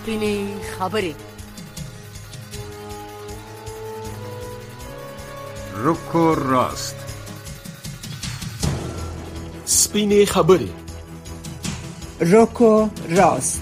سپینې خبرې. رک و راست. سپینې خبرې. رک و راست.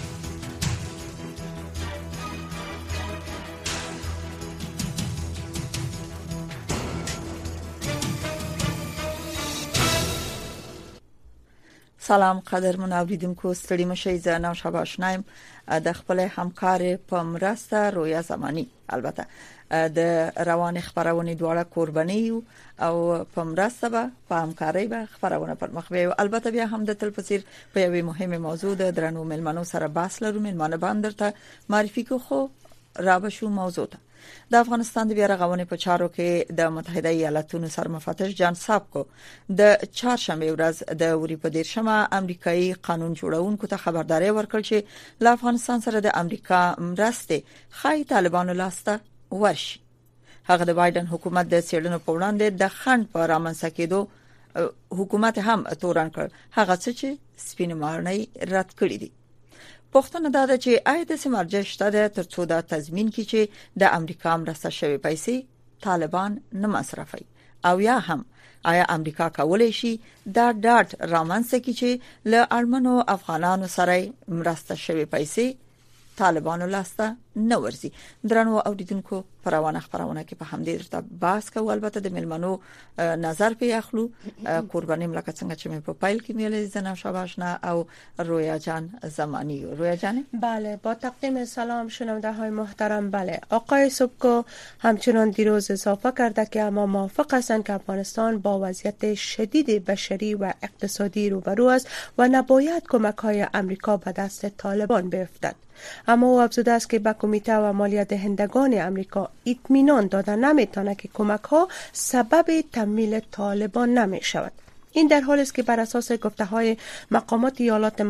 سلام قدرمن اوریدونکو، ستړي مشئ. زه نوشابه آشنایم د خپل همکار په مرسته رویا زمانی، البته د روان خبرونه دواړه قرباني او په مرسته به په همکاري به خبرونه پر مخ وي. البته بیا هم د تلپسیر په یوه مهمه موضوع د درنو ملمنو سره بحث لرو. ملمنه باندې ته معرفي کو خو را بشو موضوع ته. د افغانستان د بیا رغونې په چارو کې د متحده ایالاتونو سرمفتش جان سابکو د چهارشنبه ورځ د وری په 13 امریکایي قانون جوړونکو ته خبرداري ورکړ چې له افغانستان سره د امریکا مرسته خای طالبانو لاسته ورشي. هغه د بایدن حکومت د سیړنو په وړاندې د خند په رامنځته کېدو حکومت هم تورن کړ، هغه څه چې سپین مارنۍ رد کړی دي. پښتنه دا ده چې آیا د سمارجه شته د ترڅو د تضمین کې چې د امریکا مرسته شوی پیسې طالبان نه مصرفي، او یا هم آیا امریکا کولای شي دا ډاټ رامنځته کړي چې له اړمنو افغانانو سره مرسته شوی پیسې طالبانو لاسته نه ورځي. درنو اوریدونکو، پروانه خبرونه کې په همدې درته بحث کوو. البته د ملمنو نظر په اخلو. قرباني ملکه څنګه چې مې په پایل کې میلې زنه شاباشنا او رویا جان زمانی. رویا جان، بله، با تقدیم سلام شنونده های محترم. بله، آقای سبکو همچنان دیروز اضافه کرده که اما موافق هستند که افغانستان با وضعیت شدید بشری و اقتصادی روبرو است و نباید کمک های امریکا به دست طالبان بیفتد. اما او افزوده است که به کمیته و مالیات دهندگان امریکا اطمینان داده نمیتونه که کمک ها سبب تمویل طالبان نمی شود. این در حالی است که بر اساس گفته های مقامات ایالات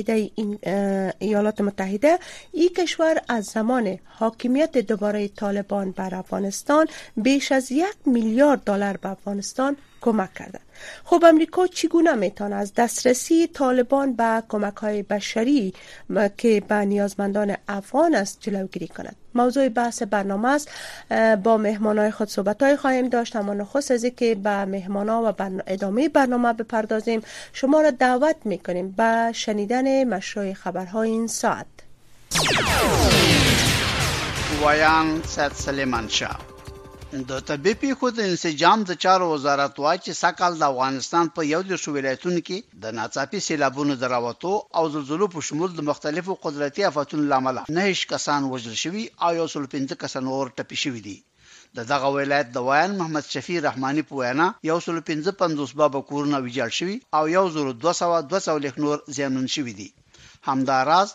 متحده این کشور از زمان حاکمیت دوباره طالبان بر افغانستان بیش از 1 میلیارد دلار به افغانستان کمک کرده. خب امریکا چگونه میتونه از دسترسی طالبان به کمک های بشری که به نیازمندان افغان است جلوگیری کند؟ موضوع بحث برنامه است. با مهمانای خود صحبت‌های خواهیم داشت. اما نخست از اینکه به مهمانا و ادامه برنامه بپردازیم، شما را دعوت میکنیم به شنیدن مشروع خبرهای این ساعت. ویان سید سلیمان شاه د طبي پیښو د انسجام د چارو وزارت وايي چې سکهال د افغانستان په 11 ولایتونو کې د ناڅاپي سیلابونو دراوتو او زلزلو په شمول د مختلفو قدرتي آفاتونو لامل 9 کسان وژل شوي او 115 کسان اور ټپي شوي دي. دغه ولایت د ویان محمد شفیع رحمانی په وینا 155 باب کورونه ویجاړ شوي او 1200 نور زیانمن شوي دي. همداراز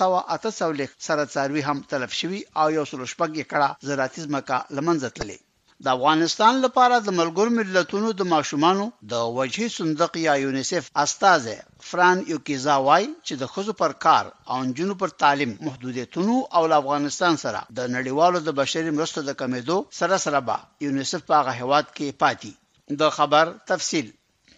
800 سره څاروي هم تلف شوي او 116 ایکړه زراعتي ځمکه لمنځه تللې. د افغانستان لپاره د ملګرو ملتونو د ماشومانو د وجهي صندوق یا یونیسف استاد فران یوکیزا وای چې د خزو پر کار او نجونو پر تعلیم محدودیتونو او افغانستان سره د نړیوالو د بشري مرستو د کمیدو سره به یونیسف په هغه هواد کې پاتې. د خبر تفصیل.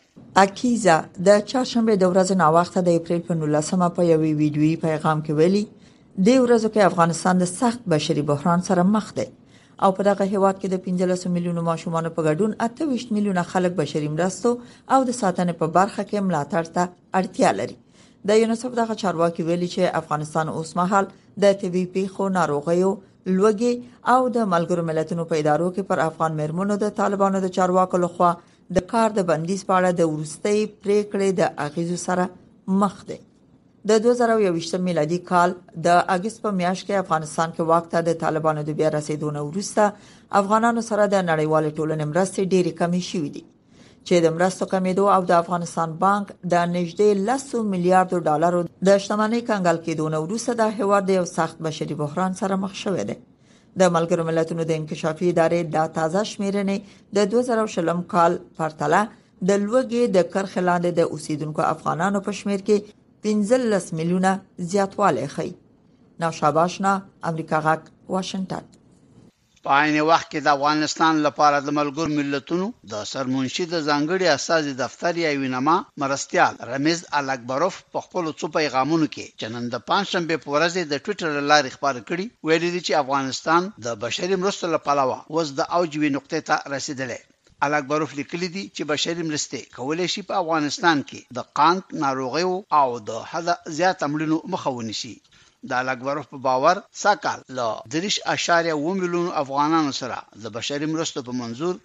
اکیزا د چهارشنبه د ورځې نا وخت د اپریل په 19 په یوې ویډیویي پیغام کې ویلي د ورځو کې افغانستان د سخت بشري بحران سره مخ دی او په دغه هیواد کې د 15 میلیونو ماشومان په ګډون 28 میلیونه خلک بشري مرستو او د ساتنې په برخه کې ملاتړ ته اړتیا لري. د یونیسف دغه چارواکي ویلي چې افغانستان اوس مهال د طبي پیښو، ناروغیو، لوږې او د ملګرو ملتونو په ادارو کې پر افغان مېرمنو د طالبانو د چارواکو لخوا د کار د بندیز په اړه د ورستۍ پریکړې د اغیزو سره مخ دی. د 2021 میلادي کال د اگست په میاشت کې افغانستان کې واک ته د طالبانو د بیا رسیدونه وروسته افغانانو سره د نړیوال ټولنې مرستې ډېرې کمې شوې دي چې د مرستو کمیدو او د افغانستان بانک د نږدې 10 میلیارډ ډالرو د شتمنۍ کنګل کېدو وروسته د هیواد د یو سخت بشري بحران سره مخ شوی دی. د ملګرو ملتونو د انکشافي ادارې د تازه شمیرنې د 2020 کال پرتله د لوږې د کرښې لاندې د اوسیدونکو افغانانو په شمیر کې 15 میلیونه زیاتوالی ښیي. نوشابه آشنا، امریکا غږ، واشنگټن. په عین وخت کې د افغانستان لپاره د ملګرو ملتونو د سرمنشي د ځانګړي اساسي دفتر یا وینما مرستيال رمیز الاکبروف په خپل څو پیغامونو کې چې نن د پنځشنبه په ورځ د ټوئیټر لارې خبر کړي ویلي دي چې افغانستان د بشري مرستو لپاره وز د اوجوي نقطې ته رسیدلی. الاکبروف لیکلي دي چې بشري مرستې کولای شي په افغانستان کې د قاند ناروغیو او د حد زیات مړینو مخه ونیسي. د الاکبروف په باور ساکال له 3.1 میلیون افغانانو سره د بشري مرستو په منظور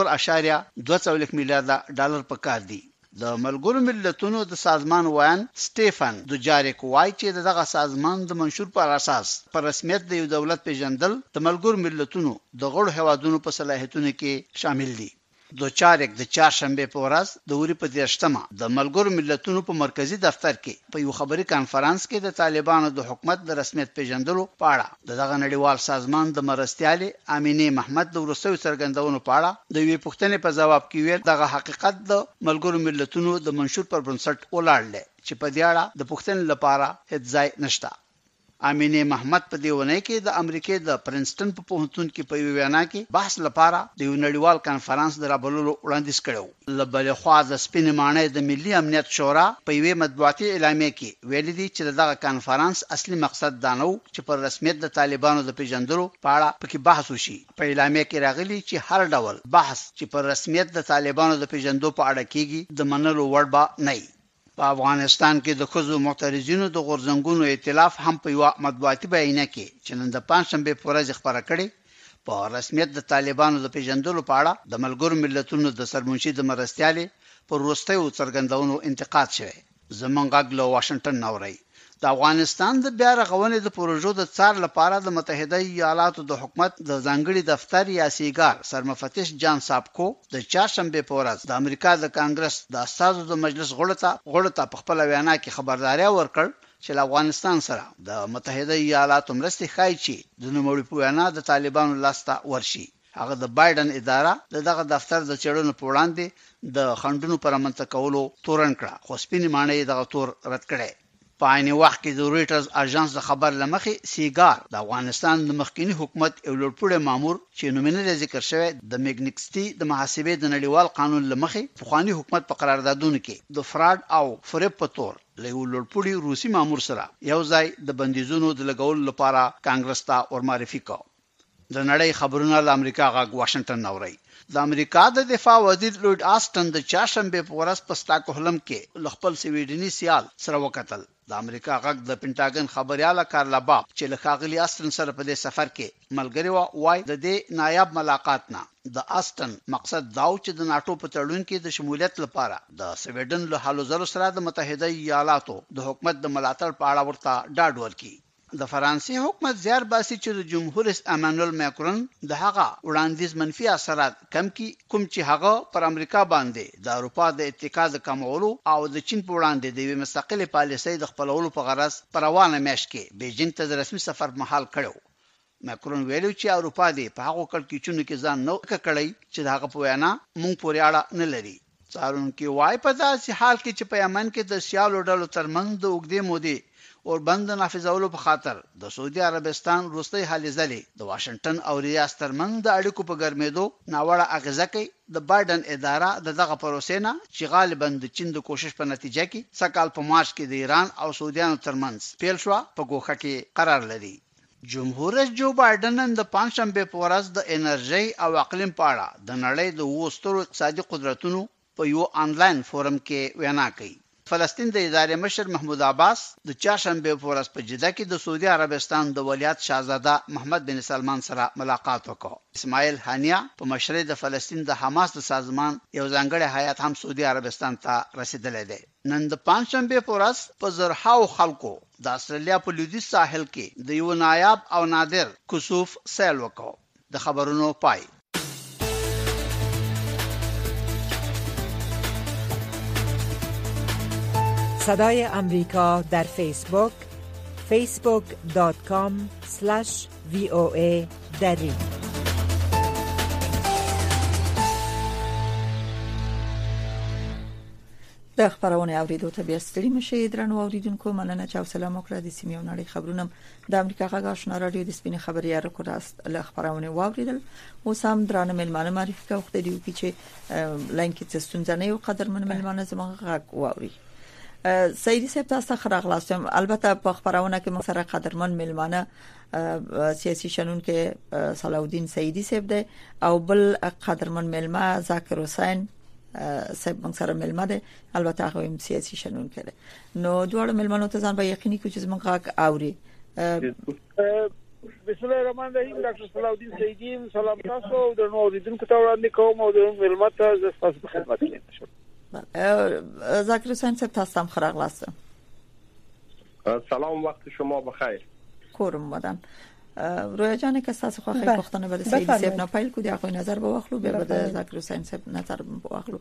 4.2 میلیارډ ډالر په کار دي. د ملګرو ملتونو د سازمان وایان سټيفن دوجاریک وایي چې دغه سازمان د منشور پر اساس پر رسمیت د یو دولت پیژندل د ملګرو ملتونو د غړو هوادونو په صلاحیتونو کې شامل دي. دوجاریک د چهارشنبه په ورځ د اوري په 13مه د ملګرو ملتونو په مرکزی دفتر کې په یو خبري کانفرنس کې د طالبانو د حکومت د رسمیت پیژندلو په اړه دغه نړیوال سازمان د مرستيالي امینه محمد د ورسوي څرګندونو په اړه د یوې پوښتنې په جواب کې ویل دغه حقیقت د ملګرو ملتونو د منشور پر بنسټ ولاړ دی چې په دې اړه د پوښتنې لپاره هیڅ ځای نشته. امینه محمد په دیونه کې د امریکای د پرنسټن په پوهنتون کې په وینا کې بحث لپاره د یو نړیوال کانفرنس درابلولو وړاندیز کړو. لبل خو د سپینې معنی د ملي امنیت شورا په یوه مطبوعاتي اعلامیه کې ویل دي چې دغه کانفرنس اصلي مقصد دا نه و چې پر رسمیت د طالبانو د پیژندلو په اړه پکې بحث وشي. په اعلامیه کې راغلي چې هر ډول بحث چې پر رسمیت د طالبانو د پیژندو په اړه کیږي د منلو وړ به نه. په افغانستان کې د خزو معترضینو د غورځنګونو ائتلاف هم په یو مطبوعاتي بیانیه کې چې نن د پنځشنبه په ورځ خبره کړې په رسمیت د طالبانو د پیژندلو په اړه د ملګرو ملتونو د سرمنشي د مرستيالي پر وروستیو څرګندونو انتقاد شوی. زمونږ غږ له واشنگټن نوري. د افغانستان د بیا رغونې د پروژو د څار لپاره د متحده ایالاتو د حکومت د ځانګړي دفتر یا سیګار سرمفتش جان سابکو د چهارشنبه په ورځ د امریکا د کانګرس د اساسو د مجلس غړو ته په خپل وینا کې خبرداري ورکړ چې افغانستان سره د متحده ایالاتو مرستې ښایي چې د نوموړي په وینا د طالبانو لاسته ورشي. هغه د بایدن اداره دغه دفتر د چړونو په وړاندې د خندونو پر منځ کولو تورن کړه خو سپینې معنی دغه تور رد کړي. په عین وخت کې د رويټرز اژانس د خبر لمخې سیګار د افغانستان د مخکینی حکومت یو لوړپوړی مامور چې نومینه ذکر شوی د میګنیکسټي د محاسبې د نړیوال قانون لمخې پخوانی حکومت په قراردادونو کې د فراډ او فریب په تور له یو لوړپوړي روسي مامور سره یو ځای د بندیزونو د لګولو لپاره کانګرس ته ورمعرفي کړ. د نړۍ خبرونه له امریکا غږ واشنگټن نوري. د امریکا د دفاع وزیر لوید آسټن د چهارشنبه په ورځ په سټاکهولم کې خپل سویډني سیال سره وکتل. د امریکا غږ د پینټاګن خبرياله کارلا باب چې له ښاغلي آسټن سره په دې سفر کې ملګری وای د دې نایاب ملاقات نه د آسټن مقصد داو چې د ناتو په تړون کې د شمولیت لپاره د سویډن له حالو زرو سره د متحده ایالاتو د حکومت د ملاتړ په اړه ورته ډاډ ورکړي. د فرانسې حکومت زیار باسي چې د جمهور رئیس امانوئل ماکرون د هغه وړاندیز منفي اثرات کم کی کوم چې هغه پر امریکا باندې د اروپا د اتحاد د کمولو او د چین په وړاندې د یوې مستقلې پالیسۍ د خپلولو په غرض پر روانه میاشت کې بیجینګ ته د رسمي سفر مهال کړو. ماکرون ویلو چې اروپا دې په هغه کړکېچونو کې ځان نو کړی چې هغه په وینا مونږ پورې اړه نه لري. څارونکو وای په داسې حال کې چې په یمن کې د سیالو ډلو ترمنځ د اوږدې مودې اور بند نافذولو په خاطر د سعودي عربستان روسي حالې ځلې د واشنگټن او ریاض ترمنځ د اړیکو په ګرمېدو ناوړه اغیزه کوي. د بایدن اداره دغه پروسې نه چې غالبا د چین د کوشش په نتیجه کې سکهال په مارچ کې د ایران او سعودیانو ترمنځ پیل شو په ګوښه کې قرار لري. جمهور رئیس جو بایدن نن د پنځشنبه په ورځ د انرژي او اقلیم په اړه د نړۍ د وسترو اقتصادي قدرتونو په یو آنلاین فورم کې وینا کوي. فلسطین د ادارې مشر محمود عباس د چهارشنبه په ورځ په جده کې د سعودي عربستان د ولیعت شاهزاده محمد بن سلمان سره ملاقات وکړ. اسماعیل هانیه په مشرۍ د فلسطین د حماس د سازمان یو ځانګړی هیئت هم سعودي عربستان ته رسیدلی دی. نن د پنځشنبه په ورځ په زرهاو خلکو د استرالیا په لویدیځ ساحل کې د یو نایاب او نادر کسوف سیل وکړ. د خبرونو پای. صدای امریکا در فیسبوک facebook.com/VOA دری. د خبرونه اوریدو ته بیا ستړي مشي درنو اوریدونکو مننه چې حوصله مو کړه د سیمې او نړۍ خبرونه د امریکا غږ آشنا رادیو د سپینې خبري رکو راست له خبرونه واوریدل اوس هم درنه ملمانه معرفي کوم خدای دی چې لاین کې څه او قدرمن ملمانه زموږ غږ واوري سیدی صاحب تاسو خراغلاستم البته په خبرونه کې موږ سره قدرمن ملمانه سیاسي شنون کې صلاح الدین سیدی صاحب دی او بل قدرمن ملما ذاکر حسین صاحب موږ سره ملما دی البته هغه هم سیاسي شنون کړي نو دوه ملمانو ته ځان به یقیني کوم چې موږ غږ اوري بسم الله الرحمن الرحیم ډاکټر صلاح الدین سیدی سلام تاسو او د نو اوریدونکو ته وړاندې کوم او د ملما ته ز تاسو په خدمت کې یم ذاکر حسین صاحب تاسو هم خراغلاستم سلام وقت شما بخیر کورم مدن رویا جان که تاسو خو خیلی پختنه بده سیدی صاحب نه پایل کو دی خو نظر به واخلو به بده ذاکر حسین صاحب نظر به واخلو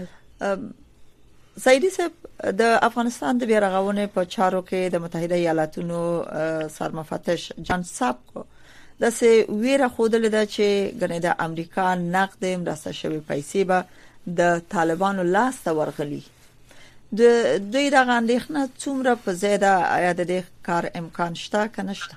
سیدی صاحب د افغانستان د بیرغونه په چارو کې د متحده ایالاتونو سرمفتش جان سابکو د سه ویره خودل د چې غنې د امریکا نقد مرسته شوی پیسې به د طالبانو لاس ته ورغلي د دوی د غاندېخنه څومره په زیاده آیا د دې کار امکان شته کنه شته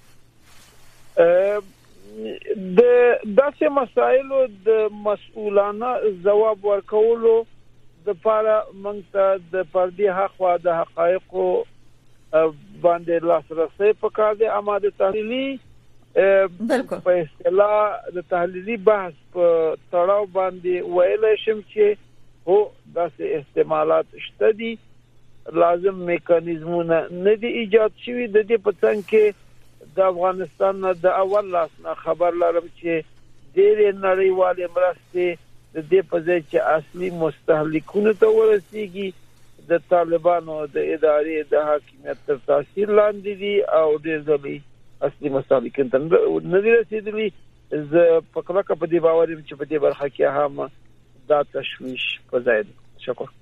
د داسې مسایلو د مسؤلانه جواب ورکولو د لپاره موږ ته د پردي حق او د حقایقو باندې لاسرسي پکار دی اما د تحلیلي په اصطلاح د تحلیلي بحث په تړاو باندې ویل شم چې هو داسې استعمالات شته دي لازم میکانیزمونه نه دي ایجاد شوي د دې په څنګه کې د افغانستان د اول لاس نه خبر لرم چې ډېر نړیوال مرستې د دې په ځای چې اصلي مستهلکونو ته ورسیږي د طالبانو د ادارې د حاکمیت تر تاثیر لاندې دي او ډېر ځلې اصلي مستهلکین ته نه دي رسیدلي زه په کلکه په دې باور یم چې په دې برخه کې هم دا تشویش په ځای دی شکر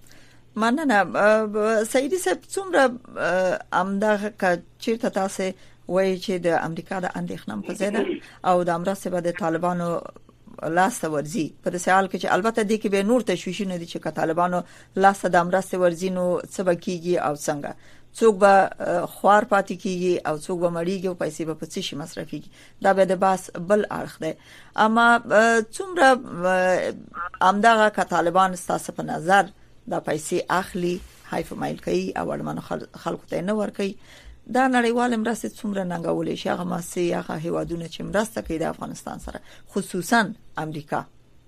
مننه سیدی صاحب څومره امداغه چیرته تاسو وایي چې د امریکا د اندېښنې په ځای او د امرسته به د طالبانو لاس ورزي په سوال کې چې البته د کې به نور تشویشونه دي چې طالبانو لاس د امرسته ورزي نو څه بکیږي او څنګه څوک به خوار پاتې کیږي او څوک به مړیږي او پیسې به په څه شي مصرفيږي دا به د باس بل اړخ دی اما څومره امداغه ک طالبان ستاسو په نظر دا پیسې اخلي حیف مایل کوي او ورمنه خلکو ته نه ور کوي دا نړیوال مرسته څومره ننګولې شي هغه ماسي هغه هیوادونه چې مرسته کوي د افغانستان سره خصوصا امریکا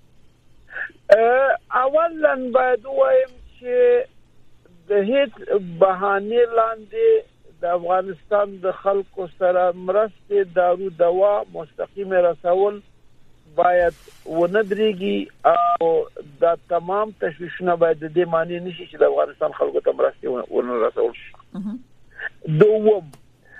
اولا باید وایم چې د هیڅ بهانه لاندې د افغانستان د خلکو سره مرسته دارو دوا مستقیم رسول باید وندريږي او دا تمام تشویشونه باید د دې معنی نشي چې د افغانستان خلکو ته مرسته ونه رسول شي دوم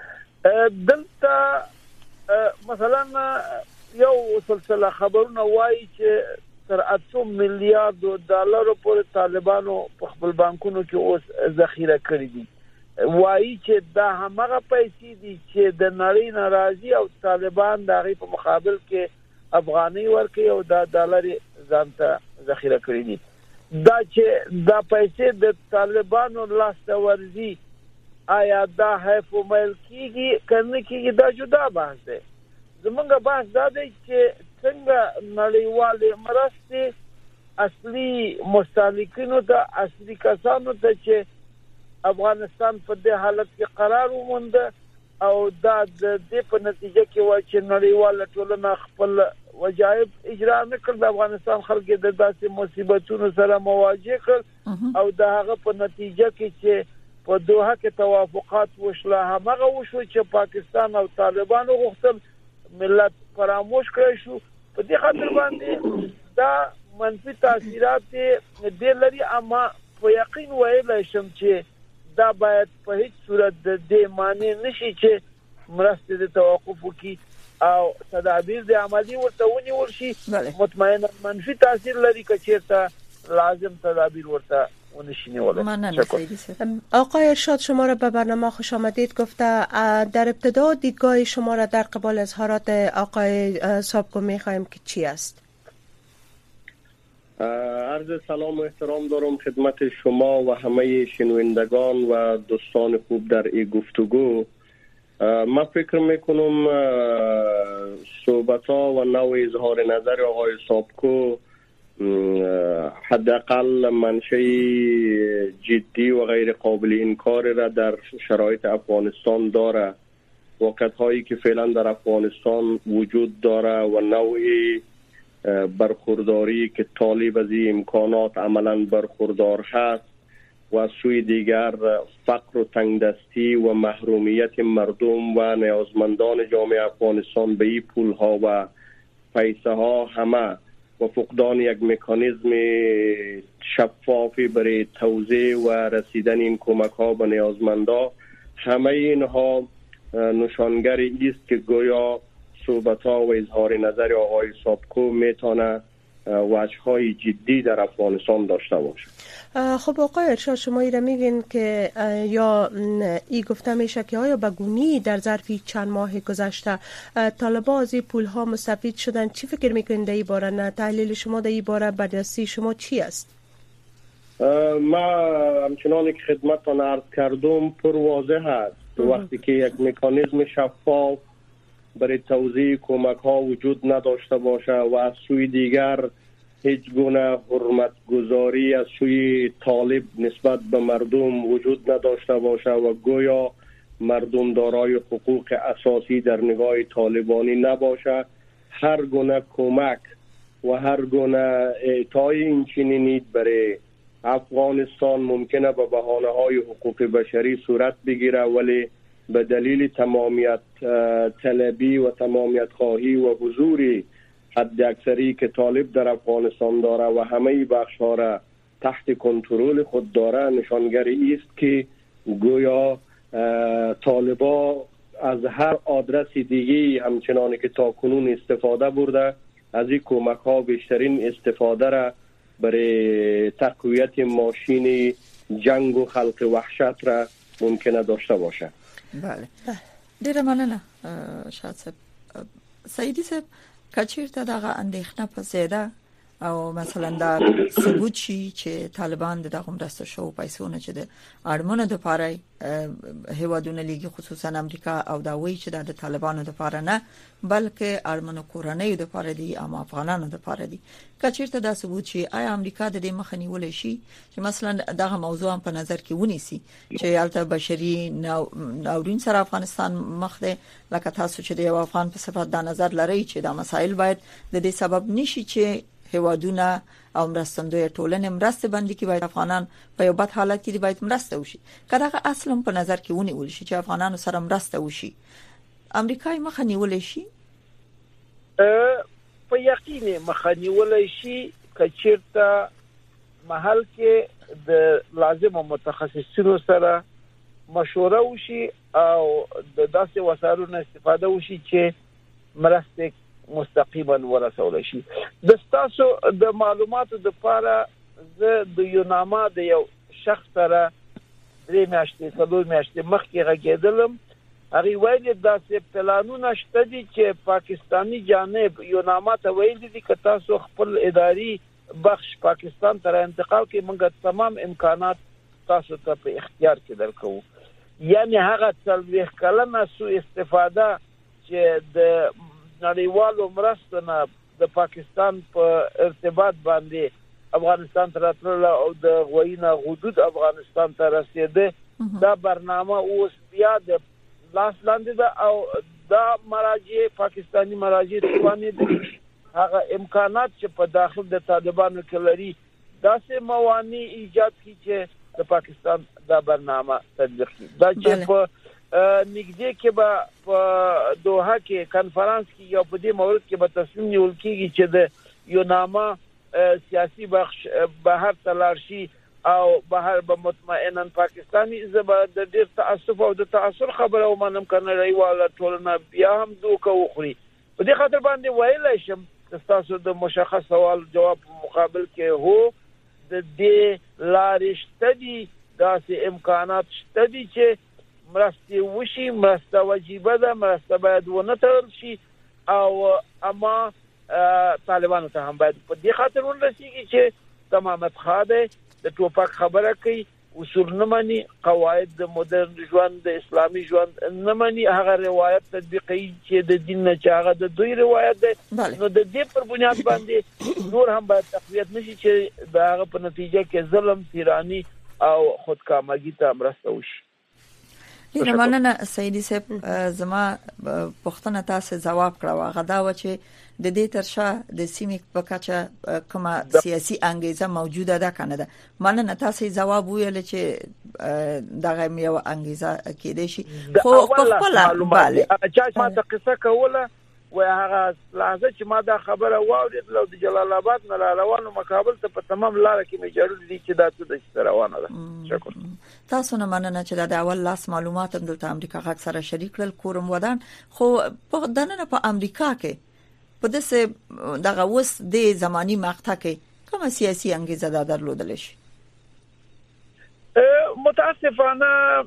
دلته مثلا یو سلسله خبرونه وایي چې تر 800 میلیارډ ډالر پورې طالبانو په خپل بانکونو کې اوس ذخیره کړې دي وایي چې دا هغه پیسې دي چې د نړۍ ناراضي او طالبان دغه په مقابل کې افغاني ورکي او دا ډالر ځانته ذخیره کړې دي دا چې دا پیسې د طالبانو لاس ورزي آیا دا حیف مایل کیږي کنه کیږي دا جدا بحث دی زمونږ بحث دا دی چې څنګه نړیوال مرستې اصلي مستهلکینو ته اصلي کسانو ته چې افغانستان په دې حالت کې قرار وموند او دا د دې په نتیجه کې و چې نړیوال ټولنه خپل وجایب اجرا نکړ د افغانستان خلک د داسې مصیبتونو سره مواجه کړ او دا هغه په نتیجه کې چې په دوحه کې توافقات وشله هغه وشو چې پاکستان او طالبانو غوښتل ملت فراموش کړی شو په دې خاطر باندې دا منفي تاثیرات دې لري اما په یقین ویل شم چې دا باید په هیڅ صورت د دې معنی نشي چې مرسته د توقف وکي او تدابیر د عملی ورته ونیول شي مطمئنا منفي تاثیر لري که چیرته لازم تدابیر ورته آقای ارشاد شما را به برنامه خوش آمدید گفته در ابتدا دیدگاه شما را در قبال اظهارات آقای سابکو میخواهیم که چی است؟ عرض سلام و احترام دارم خدمت شما و همه شنوندگان و دوستان خوب در این گفتگو. من فکر میکنم صحبت‌ها و نوع اظهار نظر آقای سابکو حداقل منشأ جدی و غیر قابل انکار را در شرایط افغانستان داره. واقعیت‌هایی که فعلا در افغانستان وجود داره و نوعی برخورداری که طالب از این امکانات عملا برخوردار هست و از سوی دیگر فقر و تنگدستی و محرومیت مردم و نیازمندان جامعه افغانستان به این پولها و پیسه ها همه و فقدان یک مکانیزم شفافی برای توزیع و رسیدن این کمک ها به نیازمندان، همه اینها نشانگر است که گویا صحبت ها و اظهار نظر آقای سابکو میتونه وجه‌های جدی در افغانستان داشته باشه. خب آقای ارشاد، شما ایره میگین که یا ای گفته میشه که آیا بگونی در ظرف چند ماه گذشته طالبان از این پول ها مستفید شدن؟ چی فکر میکنین در این باره؟ نه تحلیل شما در این باره، بررسی شما چی است؟ ما همچنان که خدمتتان عرض کردم پر واضح است. وقتی که یک مکانیزم شفاف برای توزیع کمک ها وجود نداشته باشه و از سوی دیگر هیچ گونه حرمت گذاری از سوی طالب نسبت به مردم وجود نداشته باشه و گویا مردم دارای حقوق اساسی در نگاه طالبانی نباشه، هر گونه کمک و هر گونه اعطای این چنینی برای افغانستان ممکنه به بهانه های حقوق بشری صورت بگیره، ولی به دلیل تمامیت طلبی و تمامیت خواهی و حضوری حد اکثری که طالب در افغانستان داره و همه بخش ها را تحت کنترل خود داره، نشانگری است که گویا طالبا از هر آدرس دیگه همچنانی که تا کنون استفاده برده از این کمک ها بیشترین استفاده را برای تقویت ماشین جنگ و خلق وحشت را ممکنه داشته باشه. بله ډیره مننه شاد صاحب. سعیدی صاحب، کچیرته دغه اندېښنه پسیده او مثلا دا ثبوت شي چې طالبان دغه مرسته شو پیسونه چې د اړمنو د پاره هیوادونه لیږي، خصوصا امریکا، او دا وایي چې د طالبانو د پاره نه بلکې اړمنو کورنۍ د پاره دي او افغانانو د پاره دي. کچیرته دا ثبوت شي، آیا امریکا د دې مخ نیولې شي چې مثلا دغه موضوع په نظر کې ونیسي چې البته بشري ناورین سره افغانستان مخ ده، لکه تاسو چې د یو افغان په صفت دا نظر لرئ چې دا مسایل باید د دې سبب نشي چې هیوادونه او مرستندوی ټولنې مرسته باندې کې باید افغانان په یو بد حالت کې باید مرسته وشي. کله اصلا په نظر کې ونیول شي چې افغانانو سره مرسته وشي، امریکای مخ نیولې شي؟ په یقین مخ نیولې شي که چیرته محل کې د لازم متخصصینو سره مشوره وشي او د داسې وسایلو استفاده وشي چې مرسته مستقیما ورسول شي. د تاسو د معلوماتو د لپاره زه د یوناما د یو شخص سره 3 میاشتې 4 میاشتې مخکې غږېدلم. هغه ویل داسې پلانونه شته دي چې پاکستانی جانب یوناما ته ویل دي چې تاسو خپل اداري بخش پاکستان ته انتقال کې موږ تمام امکانات تاسو ته په اختیار کې درکو. یعنی هغه څلويخ کلمه سو استفاده چې د نړیوالو مرستو نه د پاکستان په ارتباط باندې افغانستان ته راتلل او د غوینه حدود افغانستان ته رسیده، دا برنامه اوس بیا د لاس لاندې ده او دا مراجع پاکستانی مراجع رواني دي. هغه امکانات چې په داخل د طالبانو کې لري داسې موانع ایجاد کړي چې د پاکستان دا برنامه تطبیق کړي. دا چې په نږدې کې به په دوحه کې کانفرنس کې یا په دې مورد کې به تصمیم نیول کېږي چې د یوناما سیاسي بخش بهر تلارشي او بهر به مطمئنا پاکستانی زبر د ډیر تعصب او د تاثر خبره ومنم کنه ریواله ټولنه بیا هم دوکه وخوري. په دې خاطر باندې ویلای شم تاسو د مشخص سوال جواب مقابل کې هو د دې لارښت دي داسې امکانات شته دي چې مرسته وشي، مرسته واجب ده، مرسته باید ونه تړل شي او اما طالبانو ته هم باید په دې خاطر ورسیږي چې تمامت خاده د ټوپک خبره کوي، اصول نه مانی، قواعد د مدرن ژوند د اسلامي ژوند نه مانی، هغه روایت تطبیقي چې د دین نه چاغه د دوی روایت ده. نو د دې پر بنیاد باندې نور هم باید تقویت نشي چې دا هغه په نتیجه کې ظلم، تیرانی او خودکامګي ته مرسته وشي. ډیره مننه سیدی صاحب. زما پوښتنه تاسو جواب کړو، هغه دا و چې د دې ترشا د سیمې په کچه کومه سیاسي انګیزه موجوده ده کنه ده. مننه تاسو جواب ویل چې دغه یو انګیزه کېدې شي، خو خپل bale چې ما ته قصه کوله و هغه لحظه چې ما دا خبره واورید لو د جلال آباد نه روانو مقابل ته په تمام لار کې مې جوړل دي چې دا څه د روانه ده. شکر تاسو نه مننه چې د اول لاس معلومات هم د امریکا غږ سره شریک کړل. کورم ودان خو په دنه په امریکا کې په دسه دغه وس د زماني مقطع کې کوم سیاسي انګیزه ده درلودل شي؟ متاسفانه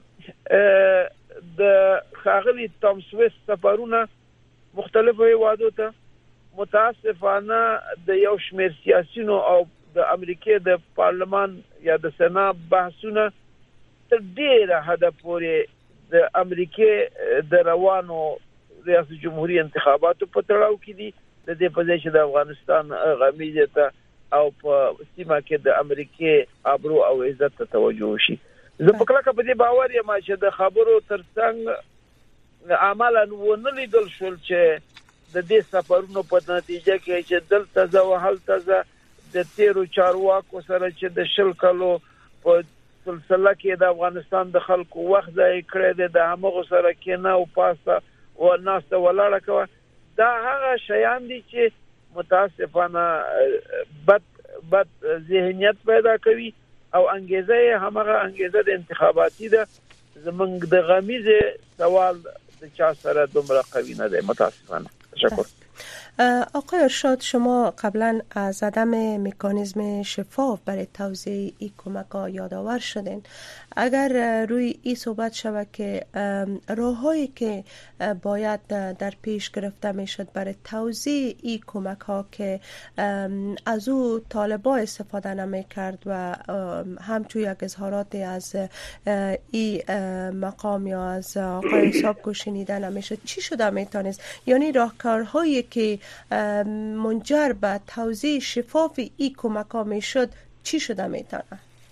د خاغلی توم سويس سفرونه مختلفو هیوادو ته متاسفانه د یو شمېر سیاسيونو او د امریکای د پارلمان یا د سنا بحثونه تر ډیره حد پورې د امریکای د روانو ریاست جمهوریت انتخاباتو په تړاو کې دي. د دې په ځای چې د افغانستان غمیزه ته او په سیمه کې د امریکای ابرو او عزت ته توجه شي. زه په کله کې په دې باور یم چې د خبرو ترڅنګ عملاً ونه لیدل شول چې د دې سفرونو په نتیجه کې چې دلته زو هلته د تیرو چارواکو سره چې د شل کلو په سلسله کې د افغانستان د خلکو وخت ځای کړی د همغه سره کې نه او پاسه او ناسته ولاړه کوي. دا هغه شیان دي چې متاسفانه بد ذهنیت پیدا کوي او انګیزه همغه انګیزه د انتخاباتي ده. زمونږ د غمیزه سوال د چا سره دومره قوی نه ده متاسفانه. تشکر. آقای ارشاد، شما قبلا از عدم مکانیزم شفاف برای توزیع این کمک‌ها یادآور شدین. اگر روی این صحبت شود که راه‌هایی که باید در پیش گرفته میشد برای توزیع این کمک‌ها که از او طالبان استفاده نمی‌کرد و همچون یک اظهارات از این مقام یا از آقای حساب شنیده نمیشد، چی شده میتونست؟ یعنی راهکارهایی که منجر به توزیع شفاف این کمک‌ها میشد چی شده میتونه؟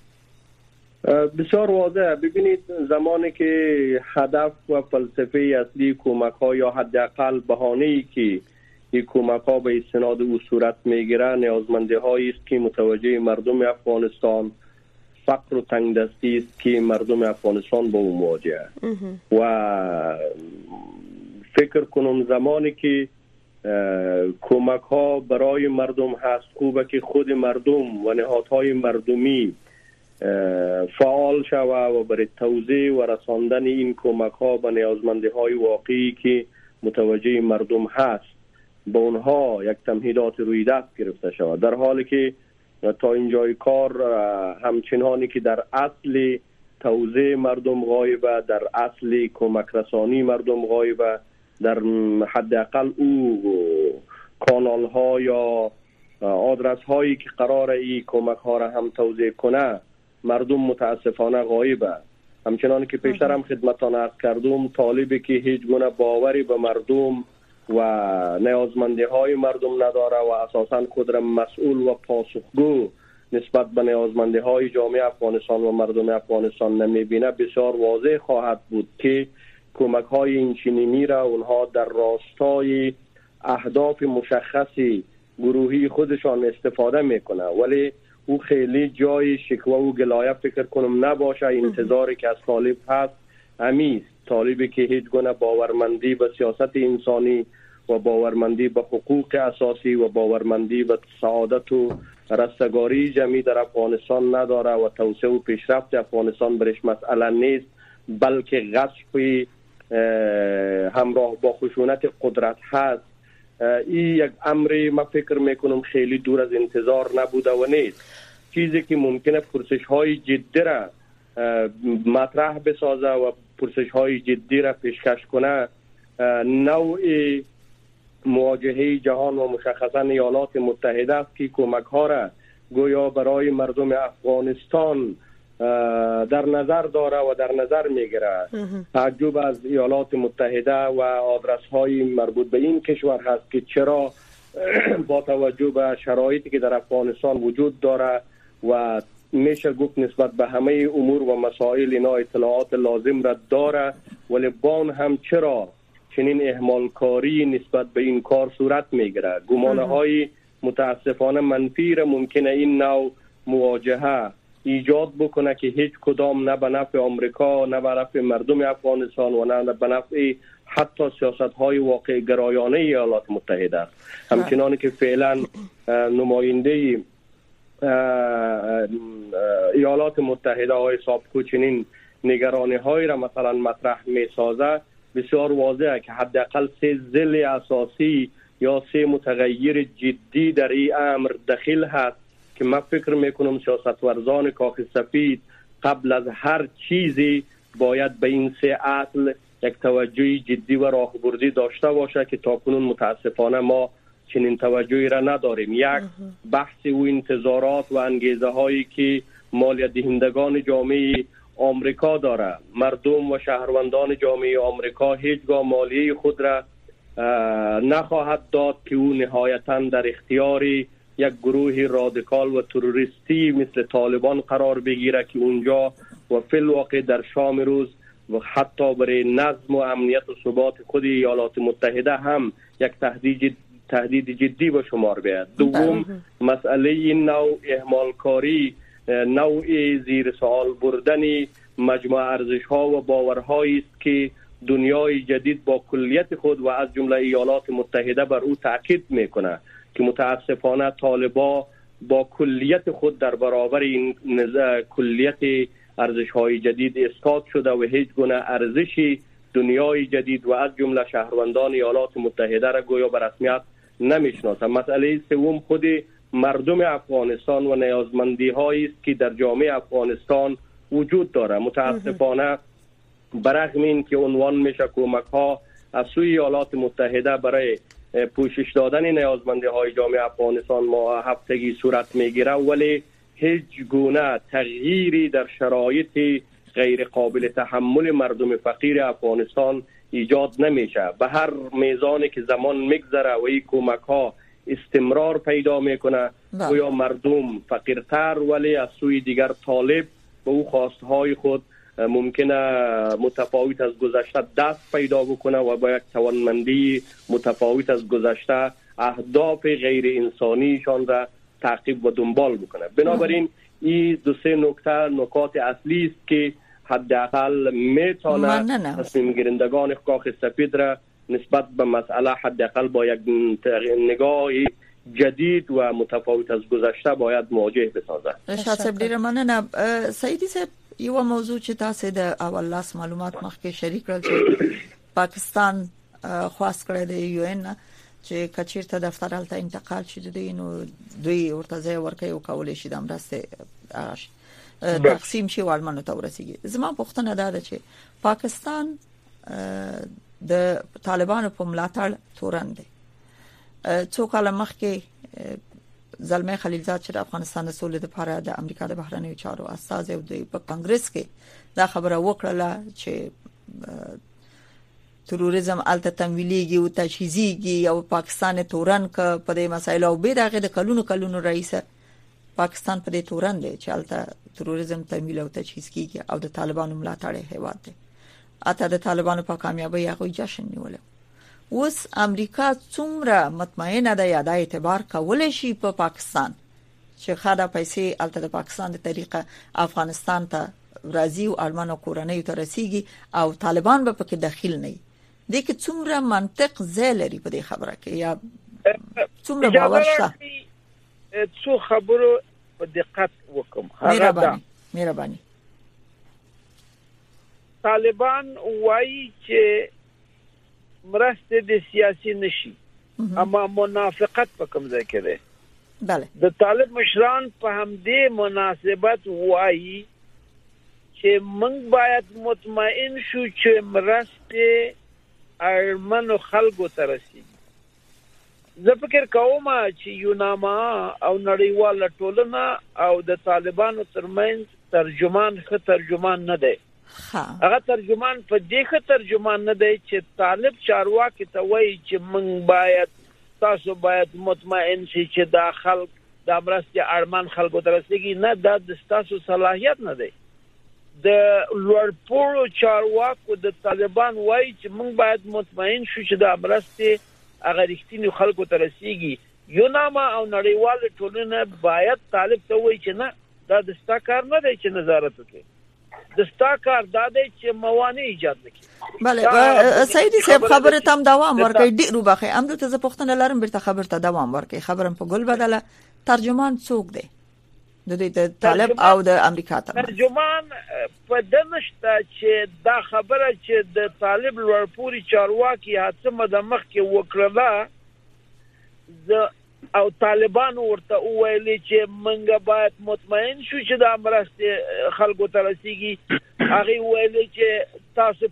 بسیار واضحه. ببینید زمانی که هدف و فلسفه اصلی کمک‌ها یا حداقل بهانه‌ای که این کمک‌ها به استناد او صورت میگیره نیازمندی‌هایی است که متوجه مردم افغانستان، فقر و تنگدستی است که مردم افغانستان با او مواجهه و فکر کنم زمانی که کمک ها برای مردم هست خوبه که خود مردم و نهادهای مردمی فعال شود و برای توزیع و رساندن این کمک ها به نیازمندی های واقعی که متوجه مردم هست به اونها یک تمهیدات روی دست گرفته شود، در حالی که تا اینجای کار همچنانی که در اصل توزیع مردم غایبه، در اصل کمک رسانی مردم غایبه، در حداقل او کانال ها یا آدرس هایی که قرار این کمک ها را هم توزیع کنه مردم متاسفانه غایبه. همچنان که پیشتر هم خدمتان عرض کردم، طالبی که هیچ گونه باوری به مردم و نیازمندی های مردم نداره و اساساً خود را مسئول و پاسخگو نسبت به نیازمندی های جامعه افغانستان و مردم افغانستان نمیبینه، بسیار واضح خواهد بود که کمک های این چنینی را اونها در راستای اهداف مشخصی گروهی خودشان استفاده میکنه، ولی او خیلی جای شکوه و گلایه فکر کنم نباشه. انتظاری که از طالب هست همیست، طالبی که هیچ گونه باورمندی به سیاست انسانی و باورمندی به حقوق اساسی و باورمندی به سعادت و رستگاری جمعی در افغانستان نداره و توسعه و پیشرفت افغانستان برش مسئله نیست، بلکه غصب همراه با خشونت قدرت هست. این یک امری من فکر میکنم خیلی دور از انتظار نبوده و نیست. چیزی که ممکنه پرسش های جدی را مطرح بسازه و پرسش های جدی را پیشکش کنه، نوع مواجهه جهان و مشخصا ایالات متحده است که کمک ها را گویا برای مردم افغانستان در نظر داره و در نظر میگیره. تعجب از ایالات متحده و آدرس های مربوط به این کشور هست که چرا با توجه به شرایطی که در افغانستان وجود داره و میشه گفت نسبت به همه امور و مسائل اینا اطلاعات لازم را داره، ولی بان هم چرا چنین اهمالکاری نسبت به این کار صورت میگیره. گمانه های متاسفانه منفی را ممکنه این نوع مواجهه ایجاد بکنه که هیچ کدام نه به نفع آمریکا، نه به نفع مردم افغانستان و نه به نفع حتی سیاست‌های واقع گرایانه ایالات متحده است. همچنان که فعلا نماینده ایالات متحده های سابقو چنین نگرانی‌های را مثلا مطرح می‌سازه، بسیار واضحه که حداقل 3 ضلع اساسی یا 3 متغیر جدی در این امر دخیل هست که من فکر میکنم سیاستورزان کاخ سفید قبل از هر چیزی باید به این 3 اصل یک توجه جدی و راهبردی داشته باشه که تاکنون متاسفانه ما چنین توجهی را نداریم. یک، بحث و انتظارات و انگیزه هایی که مالیات دهندگان جامعه آمریکا داره. مردم و شهروندان جامعه آمریکا هیچگاه مالیه خود را نخواهد داد که او نهایتاً در اختیار یک گروه رادیکال و تروریستی مثل طالبان قرار بگیره که اونجا و فی الواقع در شام روز و حتی برای نظم و امنیت و ثبات خود ایالات متحده هم یک تهدید جدی به شمار بیاد. دوم، مسئله این نوع اهمالکاری، نوع زیر سوال بردن مجموع ارزش‌ها و باورهایی است که دنیای جدید با کلیت خود و از جمله ایالات متحده بر او تاکید میکنه که متاسفانه طالبان با کلیت خود در برابر این کلیت ارزش‌های جدید اسقاط شده و هیچ گونه ارزشی دنیای جدید و از جمله شهروندان ایالات متحده را گویا به رسمیت نمیشناسند. مسئله سوم خود مردم افغانستان و نیازمندی هایی است که در جامعه افغانستان وجود داره. متاسفانه برغم این که عنوان میشه کمک ها از سوی ایالات متحده برای پوشش دادن نیازمندی های جامعه افغانستان ما هفتگی صورت میگیره، ولی هیچ گونه تغییری در شرایط غیر قابل تحمل مردم فقیر افغانستان ایجاد نمیشه. به هر میزانی که زمان میگذره و این کمک ها استمرار پیدا میکنه و یا مردم فقیرتر ولی از سوی دیگر طالب به او خواستهای خود ممکنه متفاوت از گذشته دست پیدا بکنه و با یک توانمندی متفاوت از گذشته اهداف غیر انسانیشان را تعقیب و دنبال بکنه. بنابراین این 2-3 نکات اصلی است که حداقل میتونه تصمیم گیرندگان کاخ سفید را نسبت به مسئله حداقل با یک نگاه جدید و متفاوت از گذشته باید مواجه بسازه. شاه ډیر مننه. سعیدی صاحب، یو موضوع چې تاسو د اول لاس معلومات مخکې شریک کړل چې پاکستان خواست کړی د یو ان چې کچیرته دفتر الته انتقال شي نو دوی ورته ځای ورکوي او کولای شي د مرسته تقسیم شي والمنو ته ورسیږي. زما پوښتنه ده چې پاکستان د طالبانو په ملاتړ تورن دی. څو کال مخکې زلمه خلیلزاد چې د افغانستان د سولې لپاره د امریکا د بهرنیو چارو استازي او د کانګرس کې دا خبره وکړه چې تروریزم الته تمویلېږي او تجهیزېږي او پاکستان تورن ک په دې مسایلو او به دغه د کلونو رئیس پاکستان په دې تورن دی چې الته تروریزم تمویل او تجهیز کیږي او د طالبانو ملاتړ هیواد دی. اته د طالبانو په کامیابی هغه جشن نیول. اوس امریکا څومره مطمئنه ده یا د اعتبار کول شي په پاکستان چې خاله پیسې الته د پاکستان د طریقه افغانستان ته راځي او ارمانو کورنۍ ته رسیږي او طالبان به پکې داخل نه وي. د کې څومره منطق زلري په دې خبره کې یا څومره باور شته؟ څو خبرو په دقت وکم. مهرباني. طالبان وایي چې مرسته د سیاسي نشي اما منافقت په کوم ځای کې ده. بله. د طالب مشران په همدې مناسبت وایي چې موږ باید مطمئن شو چې مرسته ارمنو خلکو ته رسیږي. زه فکر کوم چې یوناما او نړیواله ټولنه او د طالبانو ترمنځ ترجمان ښه ترجمان نه دی. هغه ترجمان په دې ښه ترجمان نه دی چې طالب چارواکي ته وایي چې موږ تاسو باید مطمئن شئ چې دا خلک د مرستې اړمن خلکو ته رسیږي. نه، دا د تاسو صلاحیت نه دی. د لوړپوړو چارواکو د طالبان وایي چې موږ باید مطمئن شو چې د مرستې هغه رښتینی خلکو ته رسیږي. یوناما او نړیواله ټولنه باید طالب ته وایي چې نه، دا د ستا کار نه دی چې نظارت وکړي. د ستا کار دا دی چې موانع ایجاد وکړي. بله سیدی صاحب خبره تم دوام ورکړي. ډیر وبخښئ امدو ته زه پوښتنه لرم بیرته خبر ته دوام ورکړي. خبرم په ګل بدله. ترجمان څوک دی د دې د طالب او د امریکا ترمنځ؟ ترجمان په دنشته چې دا خبره چې د طالب لوړپوړي چارواکي هڅه د مخ کې وکړه او طالبانو ورته وویل چې موږ باید مطمئن شو چې د مرستې خلکو ته رسیږي. هغه ویل چې تاسو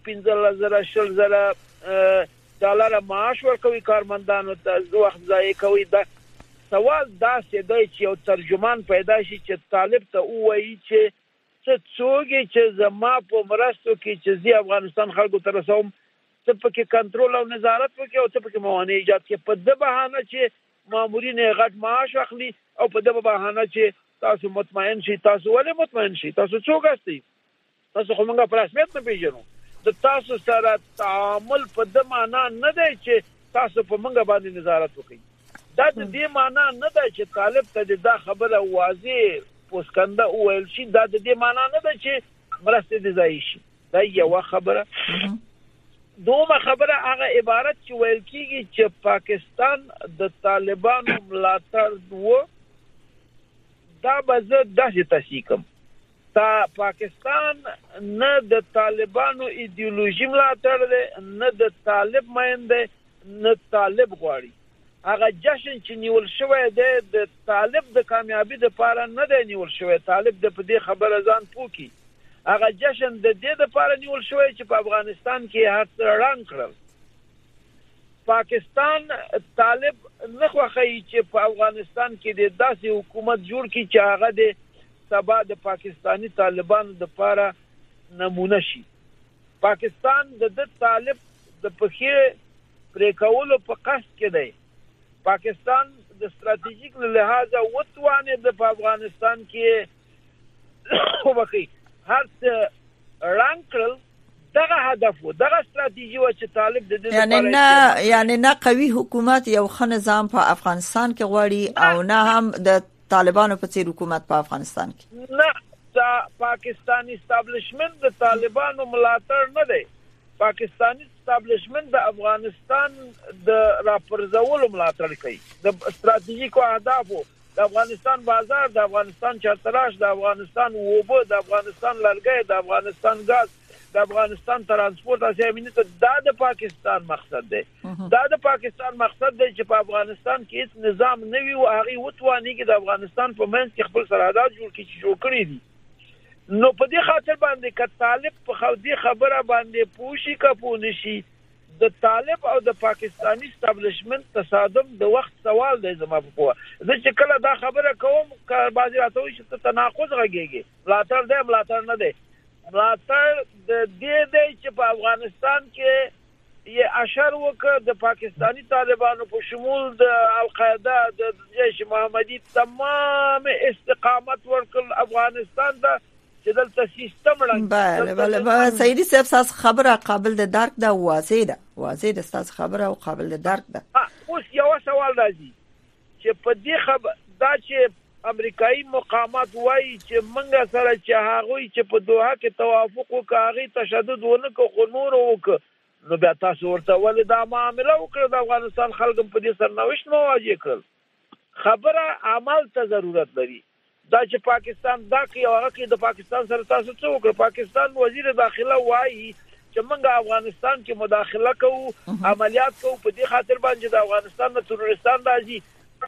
15,000 ډالر معاش ورکوي کارمندانو ته، وخت ضایع کوي. دا سوال داسې دی چې یو ترجمان پیدا شي چې طالب ته ووایي چې څوک چې زما په مرستو کې چې زی افغانستان خلکو ته رسوم څه پکې کنټرول او نظارت وکړي او څه پکې موانع ایجاد کړي. په دې بهانه چې مامورین غټ معاش اخلي او په دې بهانه چې تاسو مطمئن شئ. تاسو ولې مطمئن شئ؟ تاسو څوک یاستئ؟ تاسو خو موږ په رسمیت نه پیژنو. د تاسو سره تعامل په دې معنا نه دی چې تاسو په موږ باندې نظارت وکړئ. دا د دې معنا نه ده چې طالب ته دا خبره واضح پوسکنده وویل شي. دا د دې معنا نه ده چې مرستې دې ضایع شي. دا یو خبره. دومره خبره هغه عبارت چې ویل کیږي چې پاکستان د طالبانو ملاتړ وو، دا به زه داسې تصحیح کوم. پاکستان نه د طالبانو ایدئولوژي ملاتړ دی، نه د طالب مین دی، نه طالب غواړي. هغه جشن چې نیول شوی دی د طالب د کامیابی لپاره نه دی نیول شوی. طالب د په دې خبره ځان پوکي. هغه جشن د دې لپاره نیول شوی چې په افغانستان کې هر څه رنګ کړل. پاکستان طالب نه خوښي چې په افغانستان کې د داسې حکومت جوړ کړي چې هغه د سبا د پاکستانی طالبانو لپاره نمونه شي. پاکستان د طالب د پخې پرې کولو په قصد کې دی. پاکستان د ستراتیژیک لحاظه وتوانه د افغانستان کې وبخي هر څه رنګ کړل. دغه هدف و، دغه ستراتیژي و چې طالب د دې یعنی نه قوي حکومت یو ښه نظام په افغانستان کې غواړي او نه هم د طالبانو په څیر حکومت په افغانستان کې. نه، پاکستانی استابلیشمنت د طالبانو ملاتړ نه دی. پاکستانی استابلیشمنت د افغانستان د راپرځولو ملاتړ کوي. د ستراتیژیکو اهدافو د افغانستان بازار، د افغانستان چارتراش، د افغانستان اوبه، د افغانستان لرګي، د افغانستان غاز، د افغانستان ترانسپورت او امنیت، دا د پاکستان مقصد دی. دا د پاکستان مقصد دی چې په افغانستان کې هیڅ نظام نه وي او هغه وتواني کې د افغانستان په منځ کې خپل سرحدات جوړ کړي دي. نو په دې خاطر باندې ک طالب په خودي خبره باندې پوښي کپونه شي. د طالب او د پاکستانی استابلیشمنت تصادم د وخت سوال دی. زما په کوه زه چې کله دا خبره کوم کار بازی راته وي چې تناقض غږیږي. ملاتړ دی، ملاتړ نه دی. ملاتړ د دې دی چې په افغانستان کې یې اشر وکړ د پاکستانی طالبانو په شمول د القاعده د جیش محمدي تمام استقامت ورکړ افغانستان ته چې دلته سیستم رنګ. بله سیدی صاحب خبره قابل د درک ده، واضح ده ستاسو خبره او قابل د درک ده. اوس یو سوال راځي چې په دې خبره دا چې امریکایي مقامات وایي چې منګه سره چې هغه چې په دوحه کې توافق وکړي تشدد ونه کو نور وک، نو بیا تاسو ورته ولې دا معامله وکړه؟ د افغانستان خلک په دې سرنوشت مواجه کړل. خبره عمل ته ضرورت لري. دا چې پاکستان دا کوي او هغه کې د پاکستان سره تاسو څه وکړه؟ پاکستان وزیر داخله وایي چې موږ افغانستان کې مداخله کوو، عملیات کوو په دې خاطر باندې د افغانستان د تروریستان راځي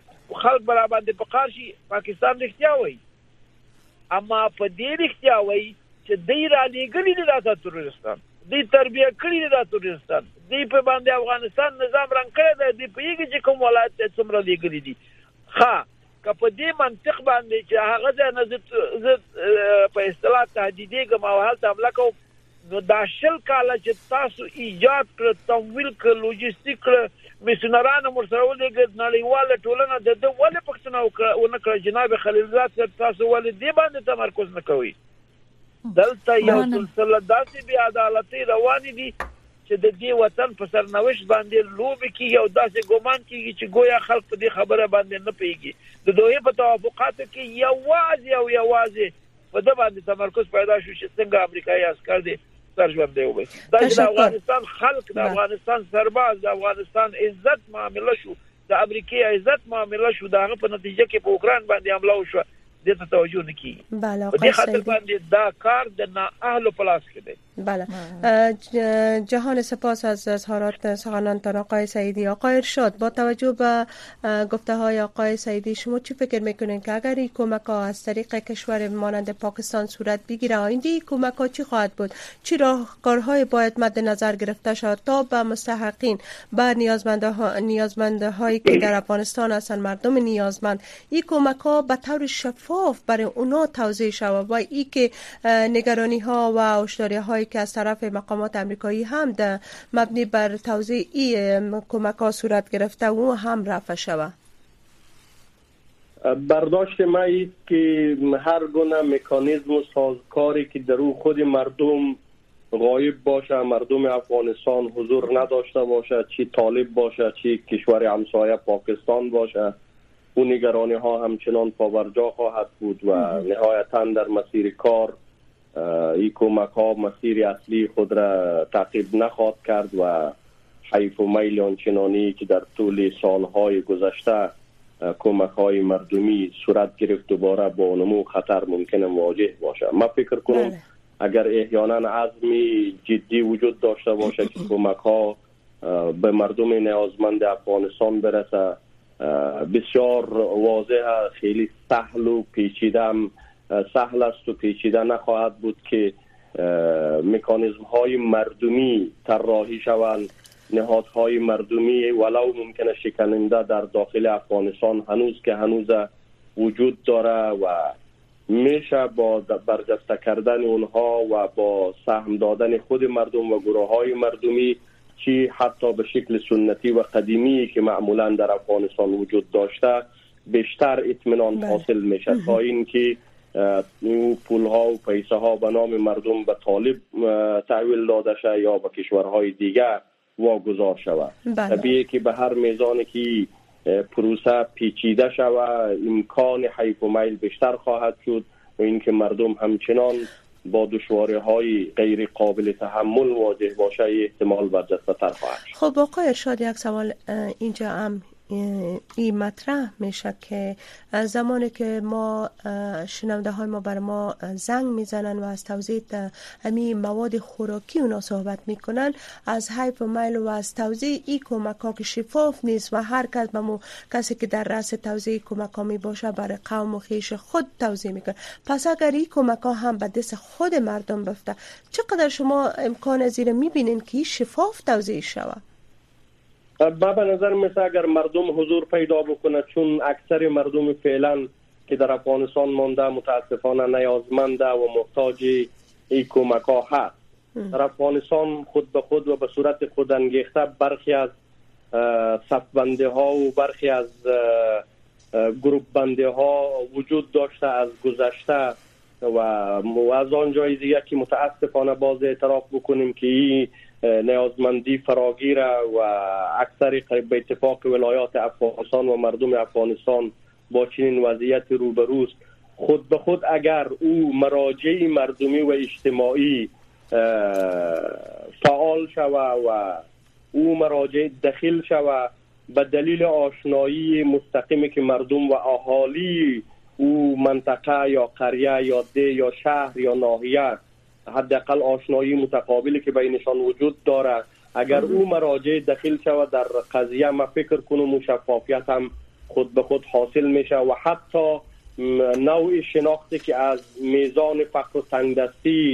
خلک برابر دي په قار شي. پاکستان رښتیا وایي، اما په دې رښتیا وایي چې دای را لېګلې دي دا تروریستان. دی تربیه کړی د تورستان دی په باندې افغانستان نظام رنګ کړی دی په یوه چې کوم ولایت څومره لګري دي ها که په دې منطق باندې چې هغه ځنه په اصطلاح تهدیدي کوم او هلته حمله کوم نو دا شل کاله چې تاسو ایجاد کړ تمویل کړ لوجستیک کړ میشنرانو مرسته ولګد نړیواله ټولنه د ولې پښتنه ونکړه جناب خلیل زاد تاسو ولې دې باندې تمرکز نه کوي دلته یو سلسله داسې بی عدالتي روانې دي چې د دې وطن په سرنوشت باندې لوبي کې یو داسې ګومان کیږي چې گویا خلک په دې خبره باندې نه پیږي د دوی په توافقاتو کې یوازې په دې باندې تمرکز پیدا شو چې څنګه امریکایي عسكر دي سر ژوندې وي د افغانستان خلک د افغانستان سرباز د افغانستان عزت معامله شو د امریکای عزت معامله شو دغه په نتیجه کې په اوکران باندې حمله وشو دته توجه نکي بله آقای سعیدی دا کار د نااهل پلاس کې دی بله جهان سپاس از اظهارات سخنانتان آقای سعیدی. آقای ارشاد با توجه به گفته های آقای سعیدی شما چی فکر میکنین که اگر این کمک ها از طریق کشور مانند پاکستان صورت بگیره آینده این کمک ها چی خواهد بود؟ چی راهکارهای باید مد نظر گرفته شود تا به مستحقین به نیازمندهایی که در افغانستان هستند مردم نیازمند این کمک ها به طور شفاف برای اونا توزیع شود و این که نگرانی ها و هشداری هایی که از طرف مقامات امریکایی هم در مبنی بر توزیع این کمک ها صورت گرفته و هم رفع شود؟ برداشت ما است که هر گونه مکانیزم و سازکاری که در او خود مردم غایب باشه، مردم افغانستان حضور نداشته باشه، چی طالب باشه چی کشور همسایه پاکستان باشه، اون نگرانی ها همچنان پابرجا خواهد بود و نهایتا در مسیر کار این کمک ها مسیر اصلی خود را تعقیب نخواهد کرد و حیف و میل آنچنانی که در طول سالهای گذشته کمک های مردمی صورت گرفت دوباره با نمو خطر ممکنه مواجه باشه. من فکر کنم اگر احیانا عزمی جدی وجود داشته باشه که کمک ها به مردم نیازمند افغانستان برسه، بسیار واضح، خیلی سهل و پیچیده سهل است و پیچیده نخواهد بود که مکانیزم های مردمی طراحی شوند، نهادهای مردمی ولو ممکنه شکننده در داخل افغانستان هنوز وجود داره و میشه با برجسته کردن اونها و با سهم دادن خود مردم و گروه های مردمی چی حتی به شکل سنتی و قدیمی که معمولا در افغانستان وجود داشته بیشتر اطمینان حاصل میشه تا اینکه پول ها و پیسه ها به نام مردم به طالب تحویل داده شه یا به کشورهای دیگه واگذار شود. طبیعی که به هر میزانی که پروسه پیچیده شود امکان حیف و میل بیشتر خواهد شد و اینکه مردم همچنان با دشواری‌های غیر قابل تحمل مواجه باشه احتمال برجسته تر خواهد شد. خب آقای ارشاد یک سوال اینجا هم این مطرح میشه که زمانی که ما شنونده های ما بر ما زنگ میزنن و از توزیع همین مواد خوراکی اونا صحبت میکنن از حیف و میل و از توزیع این کمک ها که شفاف نیست و هر کسی که در رأس توزیع کمک ها می باشه برای قوم و خیش خود توزیع میکنه. پس اگر این کمک ها هم به دست خود مردم بفته چقدر شما امکان زیر میبینین که شفاف توزیع شود؟ با به نظر مثل اگر مردم حضور پیدا بکنه، چون اکثر مردم فعلا که در افغانستان مانده متاسفانه نیازمنده و محتاج این کمک ها هست. در افغانستان خود به خود و به صورت خود انگیخته برخی از صفبنده ها و برخی از گروپ بنده ها وجود داشته از گذشته و از آن جای دیگه که متاسفانه باز اعتراف بکنیم که این نیازمندی فراگیره و اکثر به اتفاق ولایات افغانستان و مردم افغانستان با چنین وضعیت روبروست. خود به خود اگر او مراجع مردمی و اجتماعی فعال شود و او مراجع دخیل شود به دلیل آشنایی مستقیمی که مردم و اهالی او منطقه یا قریه یا ده یا شهر یا ناحیه حداقل آشنایی متقابلی که بینشان وجود داره، اگر او مراجع دخیل شود در قضیه ما فکر کنم و شفافیت هم خود به خود حاصل میشه و حتی نوع شناختی که از میزان فقر و تنگدستی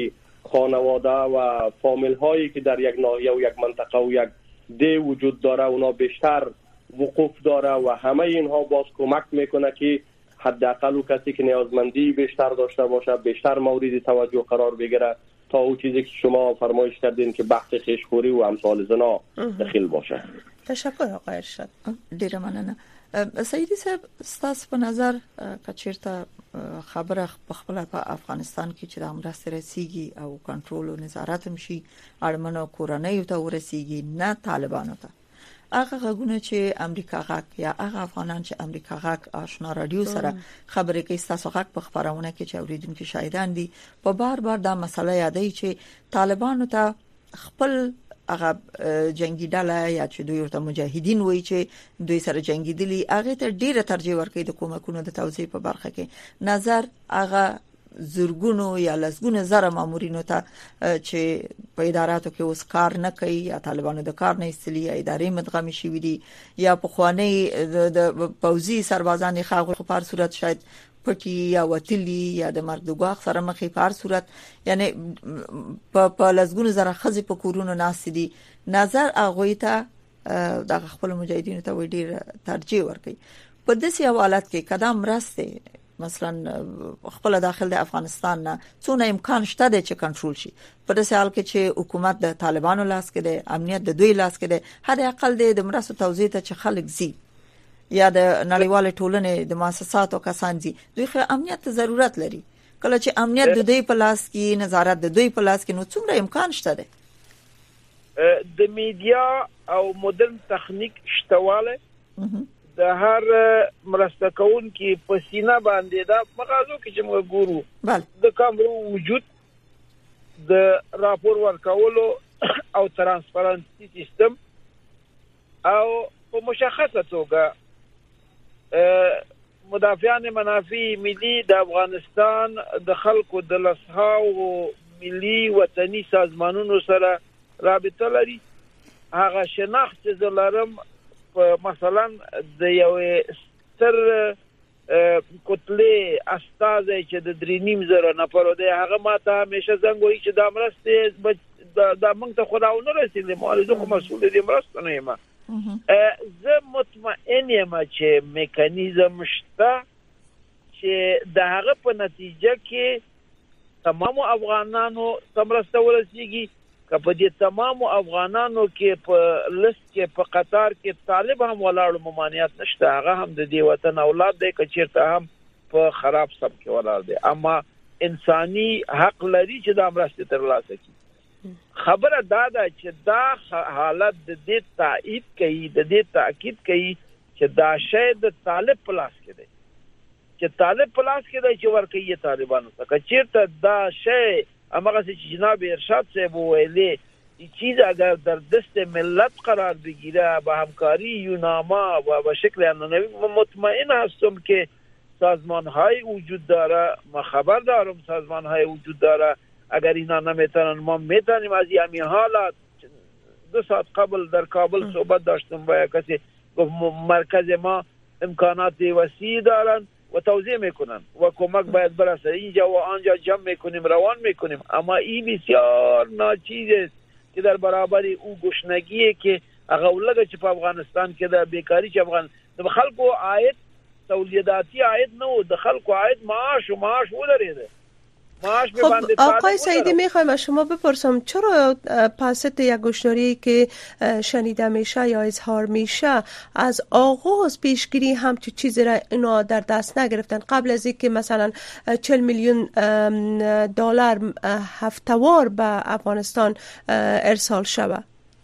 خانواده و فامیل هایی که در یک ناحیه و یک منطقه و یک ده وجود داره اونا بیشتر وقوف داره و همه اینها باز کمک میکنه که حداقل کسی که نیازمندی بیشتر داشته باشه بیشتر مورد توجه قرار بگیره تا او چیزی که شما فرمایش کردین که بحث خیشخوری و امثال زنا دخیل باشه. تشکر آقای ارشاد. ډیره مننه. سیدی صاحب ستاسو په نظر کچیرته خبره په خپل په افغانستان کې چې د امرسته رسیږي او کنټرول او نظارت هم شي اړمنو کورنۍ ته ورسیږي نه طالبانو ته هغه غوونه چې امریکا غاک یا هغه افغانان چې امریکا غاک آشنا رادیو سره خبرې کوي تاسو غاک په خبرونه کې چې اوریدونکو شاهدان دي په بار دا مسله یادوي چې طالبانو ته خپل هغه جنگي ډله یا چې دوی ورته مجاهدین وایي چې دوی سره جنگیدلی هغه ته ډیره ترجیح ورکوي د کومکونو د توزیع په برخه کې نظر هغه زورګونو یا لسګونو زره مامورینو ته چې په اداراتو کې اوس کار نه کوي یا طالبانو د کار نه استلی یا ادارې مدغمي شوې دي یا په خوانی د پوزي سربازان خاغو په هر صورت شاید پټي یا وتلی یا د مرګ دغه سره مخې په هر صورت یعنی په لسګونو زره خزي په کورونو ناس دي نظر هغه ته د خپل مجاهدینو ته ډیر ترجیح ورکوي په داسې حالات کې قدم راسته مثلا خپل داخل د افغانستان نه څونه امکان شته د چې کنټرول شي په داسې حال کې چې حکومت د طالبانو لاس کې دی امنیت د دوی لاس کې دی هر اقل د مرستو توزیع ته چې خلک زی یا د نړیوال ټولنې د مؤسساتو کسان دي دوی خو امنیت ته ضرورت لري کله چې امنیت د دوی په لاس کې نظارت د دوی په لاس کې نو څومره امکان شته دی د میډیا او مدرن تخنیک شتواله د هر مرسته کوونکي په سینه باندې دا مغازو کې چې موږ ګورو د کامرو وجود د راپور ورکولو او ترانسپرنسي سیستم او په مشخصه توګه مدافعان منافع ملي د افغانستان د خلکو د لسهاو ملي وطني سازمانونو سره رابطه لري هغه شناخت چې زلرم مثلا د یو ستر کتله استاد چې د 3.5 نفر دی هغه ماته همیشه زنګ وایي چې د مرسته د موږ ته خداونه رسیدي مالزه کوم مسؤل دي مرسته نه یم زه مطمئن یم چې میکانیزم شته چې د هغه په نتیجه کې تمام افغانانو تمرسته ورسیږي که په دې تمام افغانانو کې په لست کې په قطار کې طالب هم ولاړ ممانعت نشته هغه هم د دې وطن اولاد دی که چیرته هم په خراب سم کې ولاړ دی اما انساني حق لري چې د مرسته ترلاسه کړي خبره دا ده چې دا حالت د دې تاکید کوي چې دا شی د طالب پلاس کې دی چې طالب پلاس کې دی چې ورکوي طالبانو ته چیرته دا شی امغه چې جناب ارشاد صاحب ویلي چیز اگر در دست ملت قرار بگیره با همکاری یوناما و به شکل انانوی مطمئن هستم که سازمان های وجود داره ما خبر دارم سازمان های وجود داره اگر اینا نمیتونن ما میتونیم از همین حالات 2 ساعت قبل در کابل صحبت داشتم با کسی گفت مرکز ما امکانات وسیع دارن و توزیع میکنن و کمک باید برسه اینجا و آنجا جمع میکنیم روان میکنیم اما این بسیار ناچیز است که در برابر او گشنگیه که اغولگه چې په افغانستان کې د بیکاری چې افغان د خلکو عاید تولیداتی عاید نه د خلکو عاید معاش ودریده معاش به بنده آقای سعیدی میخوایم از شما بپرسم چرا پست یک گشناری که شنیده میشه یا اظهار میشه از آغاز پیشگیری همچون چیزی را اینا در دست نگرفتن قبل از اینکه مثلا 40 میلیون دلار هفته‌وار به افغانستان ارسال شود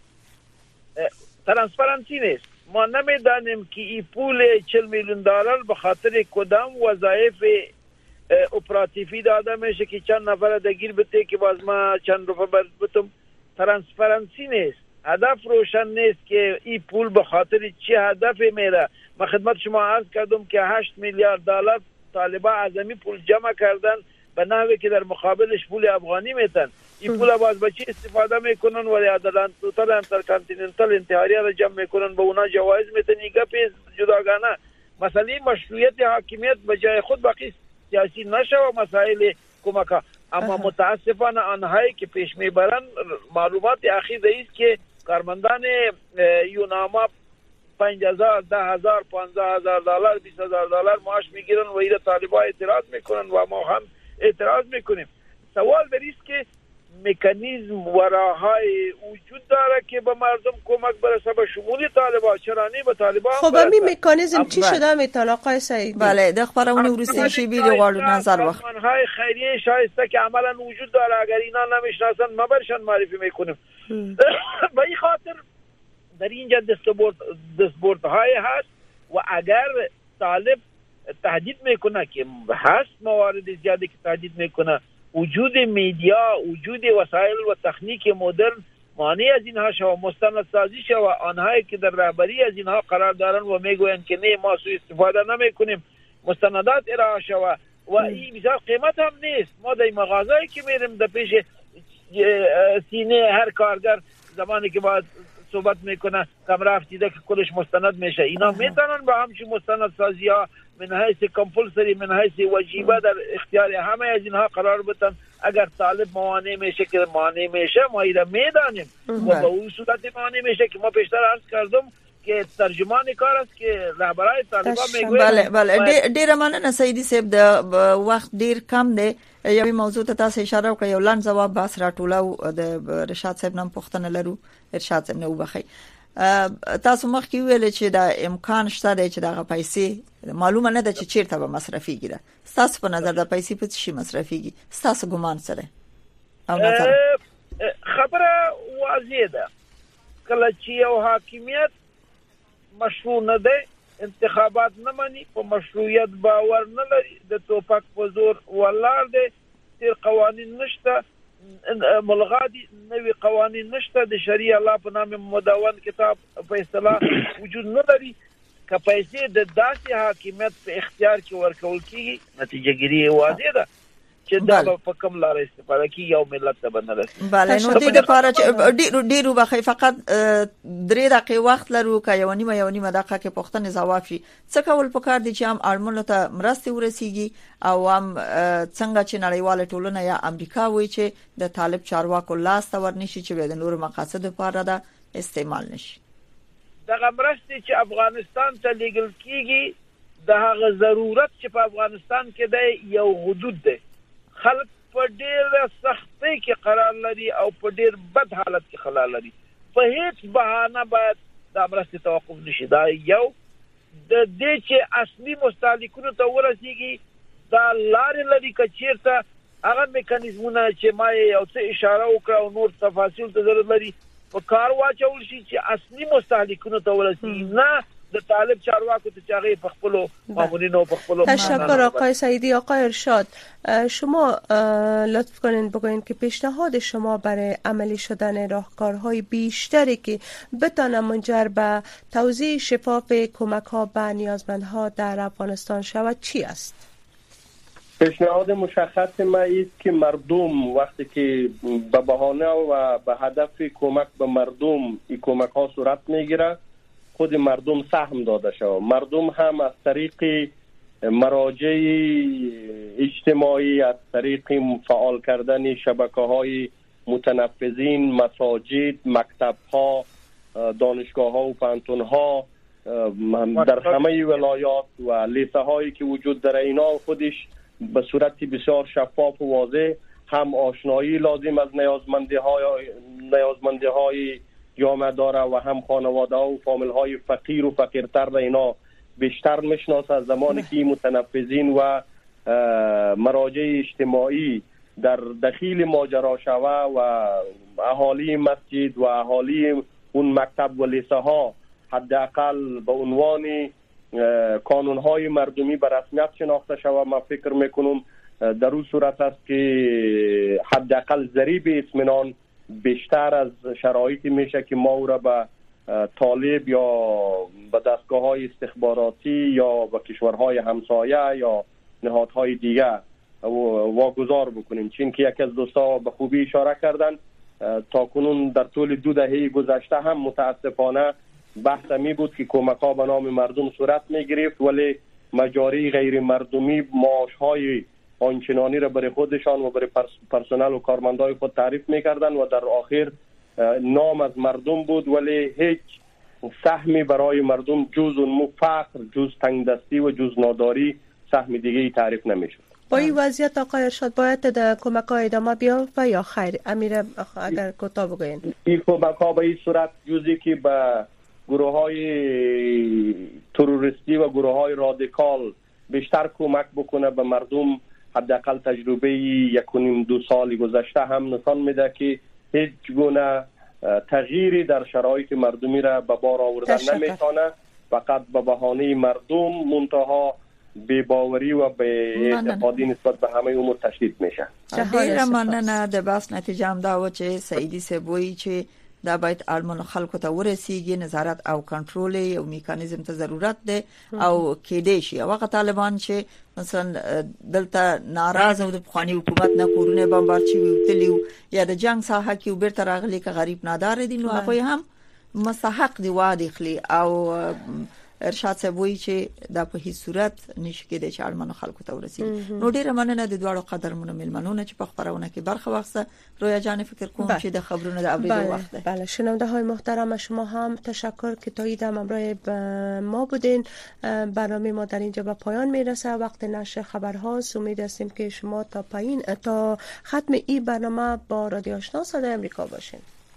ترانسپرنسی نیست ما نمیدانیم که این پول 40 میلیون دلار به خاطر کدام وظایف اپراتیفی داده میشه که چند نفر دگیر بته که باز ما چند روپه بتم ترانسپرنسی نیست هدف روشن نیست که این پول به خاطر چه هدفی میره ما خدمت شما عرض کردم که 8 میلیارد دلار طالبان اعظمی پول جمع کردن به نحوی که در مقابلش پول افغانی میتن این پول باز به چی استفاده میکنن ولی عدالت توتال انترکانتیننتال انتحاریه را جمع میکنن به اونا جوایز میتن این گپی جداگانه مسئله مشروعیت حاکمیت به جای خود باقی سیاسی نشه و مسائل کمک اما متاسفانه آنهایی که پیش میبرن معلومات اخیر است که کارمندان یوناما 5000 10000 15000 دلار 20000 دلار معاش میگیرن و اینا طالبان اعتراض میکنن و ما هم اعتراض میکنیم. سوال در است که مکانیزم وراهای وجود داره که به مردم کمک برسه به شمول طالبان، چرا نه به طالبان؟ خب همین مکانیزم چی شده میتونه آقای سعیدی؟ بله د خبرونه ورسته شی بیری غواړو نظر وخت های خیریه شایسته که عملا وجود داره، اگر اینا نمیشناسن ما برشان معرفی میکنیم. به این خاطر در اینجا دستبردهای هست و اگر طالب تهدید میکنه که هست موارد زیادی که تهدید میکنه، وجود میدیا، وجود وسایل و تکنیک مدرن مانع از اینها شو، مستندسازی شو، آنهایی که در رهبری از اینها قرار دارن و میگوین که نه ما سوء استفاده نمیکنیم، مستندات ارائه شو و این بسیار قیمت هم نیست. ما در مغازه‌ای که میریم در پیش سینه هر کارگر زمانی که باید صحبت میکنه کم رفتیده که کلش مستند میشه، اینا میتونن با همچین مستندسازی ها من حیث کمپلسری من حیث وجیبه در اختیار همه از اینها قرار بدن. اگر طالب موانع میشه که موانع میشه ما اینا میدانیم و به اون صورت موانع میشه که ما پیشتر عرض کردم که ترجمان کار است که رهبرای طالبان میگوین. بله ډیر مننه سیدی صاحب، د وخت ډیر کم دی. یو موضوع ته تاسو اشاره وکړه، یو لاند جواب بس راټولو د رشاد صاحب نن پوښتنه لرو. ارشاد صاحب نو بخي تاسو مخکې ویل چې دا امکان شته دی چې دا پیسې معلومه نه ده چې چیرته به مصرفيږي. تاسو په نظر دا پیسې په څه شي مصرفيږي؟ تاسو ګمان سره او نظر خبره واضحه ده. کله چې یو حاکمیت مشروع نه ده، انتخابات نه مانی، په مشروعیت باور نه لري، د توپک په زور ولار ده، تیر قوانین نشته، ملغادي نوی قوانین نشته، د شریعه الله په نام مدون کتاب په اصطلاح وجود نه لري. که پیسې د داسې حاکمیت په اختیار کې ورکول کیږي، نتیجه ګیری واضح ده چې دا په کوم لار استفاده کیږي او ملت ته بنل. بله نو د لپاره چې ډیرو بخې فقط 3 دقیقې وخت لرو که یو نیمه دقیقه کې پوښتنه ځواب شي. څه کول پکار دي چې هم اړمنو ته مرستې ورسیږي او هم څنګه چې نړیواله ټولنه یا امریکا وایي چې د طالب چارواکو لاس ته ورنشي چې د نور مقاصد لپاره دا استعمال نشي؟ دغه مرستې چې افغانستان ته لیږل کیږي د هغه ضرورت چې په افغانستان کې د یو حدود ده. خلک په ډېر سختۍ کې قرار لري او په ډېر بد حالت کې قرار لري. په هیڅ بهانه باید د مرستې توقف نشي. دا یو د دې چې اصلي مستهلکونو ته ورسیږي دا لارې لري که چیرته هغه میکانیزمونه چې ما یو څه اشاره وکړه او نور تفاصیل ته ضرورت لري په کار واچول شي چې اصلي مستهلکونو ته ورسیږي، نه د طالب چارواکو ته چاغي په خپل مامورینو په خپل. تشکر آقای سعیدی. آقای ارشاد شما لطف کنین بگوین که پیشنهاد شما برای عملی شدن راهکارهای بیشتری که بتونه منجر به توزیع شفاف کمک‌ها به نیازمندها در افغانستان شود چی است؟ پیشنهاد مشخص ما است که مردم وقتی که به بهانه و به هدف کمک به مردم این کمک ها صورت میگیره، خود مردم سهم داده شود. مردم هم از طریق مراجع اجتماعی، از طریق فعال کردن شبکه های متنفذین، مساجد، مکتب ها، دانشگاه ها و پانتون ها در همه ولایات و لیسه هایی که وجود داره، اینا خودش به صورت بسیار شفاف و واضح هم آشنایی لازم از نیازمندی های جامعه داره و هم خانواده ها و فامیل های فقیر و فقیرتر را اینا بیشتر میشناسه. از زمانی که متنفذین و مراجع اجتماعی در داخل ماجرا شوه و اهالی مسجد و اهالی اون مکتب و لیسه ها حداقل به عنوان کانون های مردمی به رسمیت شناخته شود، من فکر میکنم در اون صورت است که حداقل ضریب اطمینان بیشتر از شرایطی میشه که ما او را به طالب یا به دستگاه های استخباراتی یا به کشورهای همسایه یا نهادهای دیگه واگذار بکنیم. چون که یکی از دوستا به خوبی اشاره کردن، تا کنون در طول 2 دهه گذشته هم متاسفانه بحث می بود که کمک ها به نام مردم صورت می گرفت ولی مجاری غیر مردمی معاش های آنچنانی را برای خودشان و برای پرسنل و کارمندای خود تعریف میکردن و در آخر نام از مردم بود، ولی هیچ سهمی برای مردم جز اون فقر، جز تنگدستی و جز ناداری سهم دیگه تعریف نمیشد. با این وضعیت آقای ارشاد باید کمک ها ادامه بیافته یا خیر؟ امیر اگر کوتاه بگوین. این کمک ها به این صورت جزی که به گروه های تروریستی و گروه های رادیکال بیشتر کمک بکنه به مردم، حداقل تجربه 1.5-2 سال گذشته هم نشان میده که هیچ گونه تغییری در شرایط مردمی را به بار آوردن نمیتونه، فقط به بهانه مردم منتها بی‌باوری و به اعتقادی نسبت به همه امور تشدید میشه. ډیر مننه. د بحث نتیجه هم دا و چې سعیدي سبوی چې دا باید آلمانو خلکو ته ورسیږي، نظارت او کنټرول او میکانیزم ته ضرورت ده او کېدې شي هغه طالبان چې مثلا دلته ناراضه د بخوانی حکومت نه کورونه بمبار چي وتلیو یا د جنگ ساحه کې وبرته راغلي که غریب نادار دي، نو هغه هم مستحق دی واده خلی او ارشاد سبوی چې دا په هیڅ صورت نشي کېدای چې آلمانو خلکو ته ورسیږي. نو ډیره مننه د دواړو قدرمنو ملمنونو چې په خبرونه کې برخه واخیسته. رویا جان فکر کوم چې د خبرونو د اوریدو وخت ده. بله شنونده های محترم، شما هم تشکر که تا این همراه ما بودین. برنامه ما در اینجا به پایان میرسه. وقت نشر خبرهاست. امید هستیم که شما تا ختم این برنامه با رادیو آشنا صدای آمریکا باشین.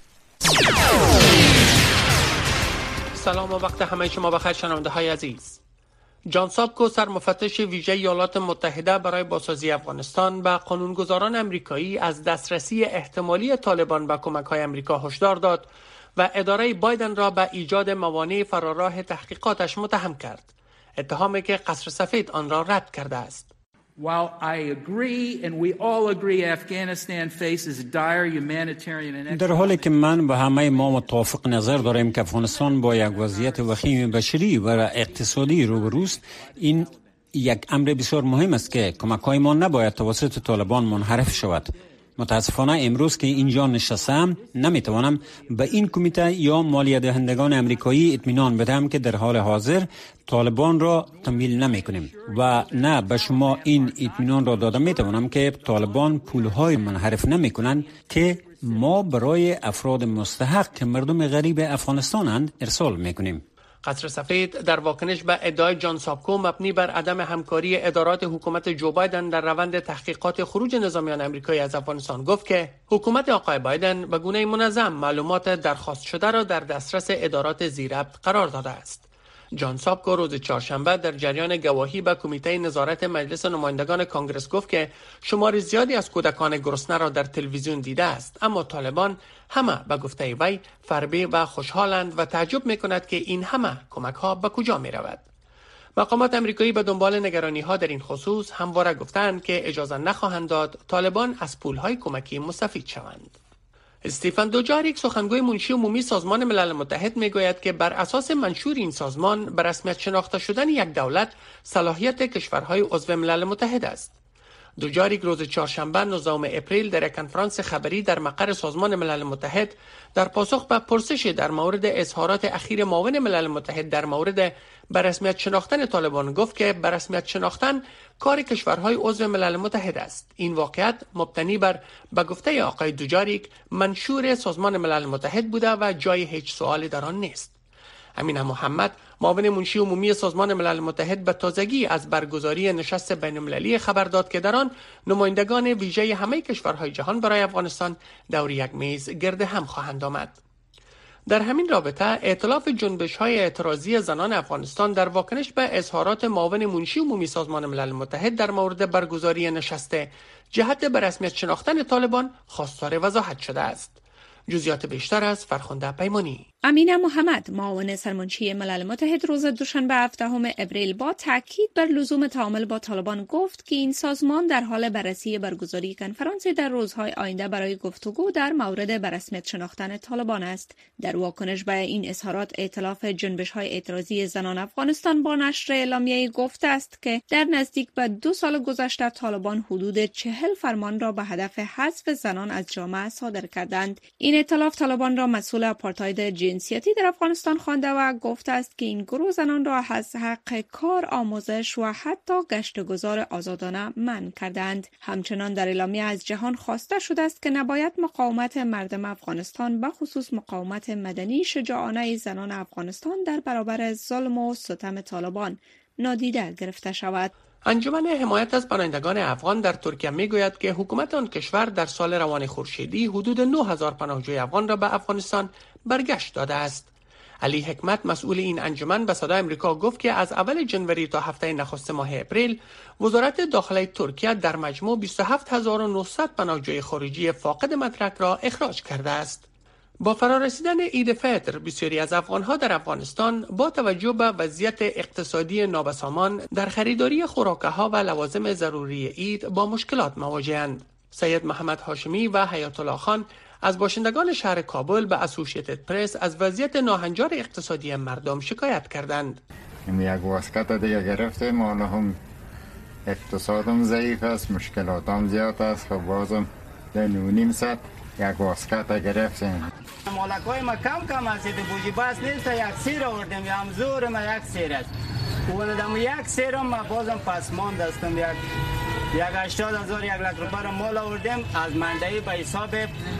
سلام و وقت همه شما بخیر شنونده های عزیز. جان سابکو سرمفتش ویژه ایالات متحده برای بازسازی افغانستان به قانونگذاران امریکایی از دسترسی احتمالی طالبان به کمک های امریکا هشدار داد و اداره بایدن را به ایجاد موانع فراراه تحقیقاتش متهم کرد. اتهامی که قصر سفید آن را رد کرده است. While I agree and we all agree Afghanistan faces dire humanitarian and در حالی که من و همه ما متفق نظر داریم که افغانستان با یک وضعیت وخیم بشری و اقتصادی روبروست، این یک امر بسیار مهم است که کمک‌های ما نباید توسط طالبان منحرف شود. متاسفانه امروز که اینجا نشستم نمیتوانم به این کمیته یا مالیه دهندگان امریکایی اطمینان بدم که در حال حاضر طالبان را تمویل نمیکنیم و نه به شما این اطمینان را دادم میتوانم که طالبان پولهای منحرف نمیکنند که ما برای افراد مستحق که مردم غریب افغانستانند ارسال میکنیم. قصر سفید در واکنش به ادعای جان سابکو مبنی بر عدم همکاری ادارات حکومت جو بایدن در روند تحقیقات خروج نظامیان امریکایی از افغانستان گفت که حکومت آقای بایدن به گونه منظم معلومات درخواست شده را در دسترس ادارات زیربط قرار داده است. جان سابکو روز چهارشنبه در جریان گواهی به کمیته نظارت مجلس نمایندگان کانگرس گفت که شمار زیادی از کودکان گرسنه را در تلویزیون دیده است، اما طالبان همه به گفته وی فربه و خوشحالند و تعجب می‌کند که این همه کمک‌ها به کجا می‌رود. مقامات امریکایی به دنبال نگرانی‌ها در این خصوص همواره گفتند که اجازه نخواهند داد طالبان از پول‌های کمکی مستفید شوند. استیفن دوجاریک سخنگوی منشی عمومی سازمان ملل متحد میگوید که بر اساس منشور این سازمان به رسمیت شناخته شدن یک دولت صلاحیت کشورهای عضو ملل متحد است. دوجاریک روز چهارشنبه 19 اپریل در یک کنفرانس خبری در مقر سازمان ملل متحد در پاسخ به پرسش در مورد اظهارات اخیر معاون ملل متحد در مورد به رسمیت شناختن طالبان گفت که به رسمیت شناختن کار کشورهای عضو ملل متحد است. این واقعیت مبتنی بر به گفته آقای دوجاریک منشور سازمان ملل متحد بوده و جای هیچ سوالی در آن نیست. امین محمد معاون منشی عمومی سازمان ملل متحد به تازگی از برگزاری نشست بین‌المللی خبر داد که در آن نمایندگان ویژه همه کشورهای جهان برای افغانستان دور یک میز گرد هم خواهند آمد. در همین رابطه ائتلاف جنبش‌های اعتراضی زنان افغانستان در واکنش به اظهارات معاون منشی عمومی سازمان ملل متحد در مورد برگزاری نشست جهت به رسمیت شناختن طالبان خواستار وضاحت شده است. جزئیات بیشتر از فرخنده پیمانی. امینه محمد معاون سرمنشی ملل متحد روز دوشنبه 17 اپریل با تاکید بر لزوم تعامل با طالبان گفت که این سازمان در حال بررسی برگزاری کنفرانسی در روزهای آینده برای گفتگو در مورد به رسمیت شناختن طالبان است. در واکنش به این اظهارات ائتلاف جنبش‌های اعتراضی زنان افغانستان با نشر اعلامیه‌ای گفته است که در نزدیک به 2 سال گذشته طالبان حدود 40 فرمان را به هدف حذف زنان از جامعه صادر کردند. این ائتلاف طالبان را مسئول آپارتاید جنسیتی در افغانستان خوانده و گفته است که این گروه زنان را از حق کار، آموزش و حتی گشت گذار آزادانه منع کردند. همچنان در اعلامیه از جهان خواسته شده است که نباید مقاومت مردم افغانستان، به خصوص مقاومت مدنی شجاعانه زنان افغانستان در برابر ظلم و ستم طالبان نادیده گرفته شود. انجمن حمایت از پناهندگان افغان در ترکیه میگوید که حکومت آن کشور در سال روان خورشیدی حدود 9000 پناهجوی افغان را به افغانستان برگشت داده است. علی حکمت مسئول این انجمن به صدای آمریکا گفت که از اول جنوری تا هفته نخست ماه اپریل وزارت داخله ترکیه در مجموع 27900 پناهجوی خارجی فاقد مدرک را اخراج کرده است. با فرارسیدن عید فطر بسیاری از افغانها در افغانستان با توجه به وضعیت اقتصادی نابسامان در خریداری خوراک‌ها و لوازم ضروری عید با مشکلات مواجه‌اند. سید محمد هاشمی و حیات الله خان از باشندگان شهر کابل به اسوسییتد پرس از وضعیت ناهنجار اقتصادی مردم شکایت کردند. یک واسکت دیگه گرفتیم، حالا هم اقتصادم ضعیف است، مشکلاتم زیاد است، خب بازم 2.5 یک واسکت گرفتیم. مالکای ما کم است، بوجی باز نیست، یک سیر آوردیم، یا هم زور ما یک سیر است. اوندم یک سیرم ما بازم پس ماند هستم، یک 80,000 1 لک روپیه را مال آوردیم، از مندهی به حساب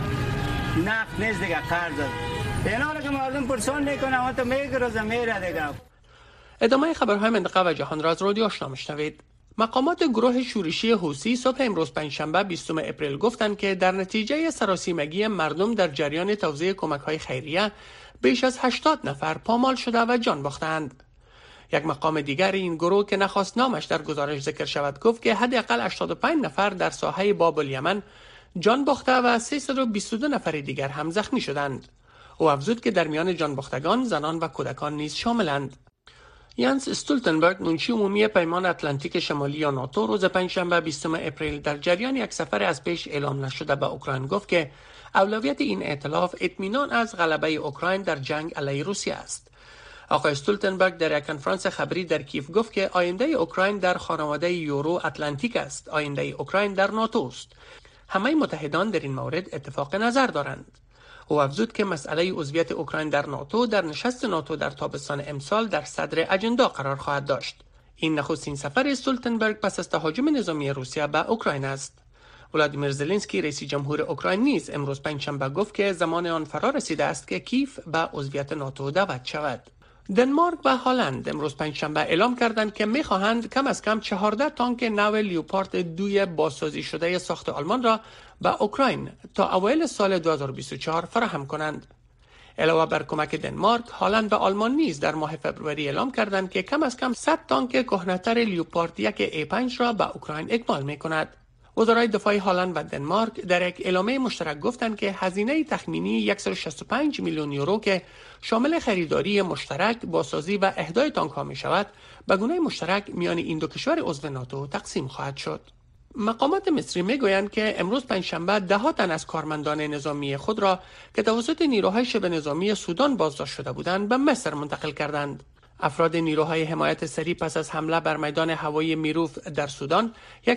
نقد نیست دیگه، قرض است. اینا که مردم پرسان میکنه اما تو میگرزه میره دیگه. ادامه خبرهای منطقه و جهان را از رادیو آشنا میشنوید. مقامات گروه شورشی حوثی صبح امروز پنجشنبه 20 اپریل گفتند که در نتیجه سراسیمگی مردم در جریان توزیع کمک‌های خیریه بیش از 80 نفر پامال شده و جان باختند. یک مقام دیگر این گروه که نخواست نامش در گزارش ذکر شود گفت که حداقل 85 نفر در ساحه باب الیمن جان باخته و 322 نفر دیگر هم زخمی شدند. او افزود که در میان جان باختگان زنان و کودکان نیز شاملند. یانس استولتنبرگ منشی عمومی پیمان اتلانتیک شمالی یا ناتو روز پنجشنبه 20 اپریل در جریان یک سفر از پیش اعلام نشده به اوکراین گفت که اولویت این ائتلاف اطمینان از غلبه اوکراین در جنگ علیه روسیه است. آقای استولتنبرگ در یک کنفرانس خبری در کیف گفت که آینده اوکراین در خانواده یورو اتلانتیک است، آینده اوکراین در ناتو است. همه متحدان در این مورد اتفاق نظر دارند. او افزود که مسئله عضویت اوکراین در ناتو در نشست ناتو در تابستان امسال در صدر اجندا قرار خواهد داشت. این نخستین سفر استولتنبرگ پس از تهاجم نظامی روسیه به اوکراین است. ولادیمیر زلنسکی رئیس جمهور اوکراین نیز امروز پنجشنبه گفت که زمان آن فرا رسیده است که کیف به عضویت ناتو دعوت شود. دنمارک و هلند امروز پنجشنبه اعلام کردند که می‌خواهند کم از کم 14 تانک نو لیوپارد 2 بازسازی شده ساخت آلمان را به اوکراین تا اوایل سال 2024 فراهم کنند. علاوه بر کمک دنمارک، هلند و آلمان نیز در ماه فبروری اعلام کردند که کم از کم 100 تانک کهنه‌تر لیوپارد 1 A5 را به اوکراین اکمال می‌کند. وزرای دفاع هلند و دنمارک در یک اعلامیه مشترک گفتند که هزینه تخمینی 165 میلیون یورو که شامل خریداری مشترک، بازسازی و اهدای تانک‌ها می‌شود، به گونه مشترک میان این دو کشور عضو ناتو تقسیم خواهد شد. مقامات مصری میگویند که امروز پنجشنبه 10 تن از کارمندان نظامی خود را که توسط نیروهای شبه نظامی سودان بازداشت شده بودند به مصر منتقل کردند. افراد نیروهای حمایت سریع پس از حمله بر میدان هوایی میروف در سودان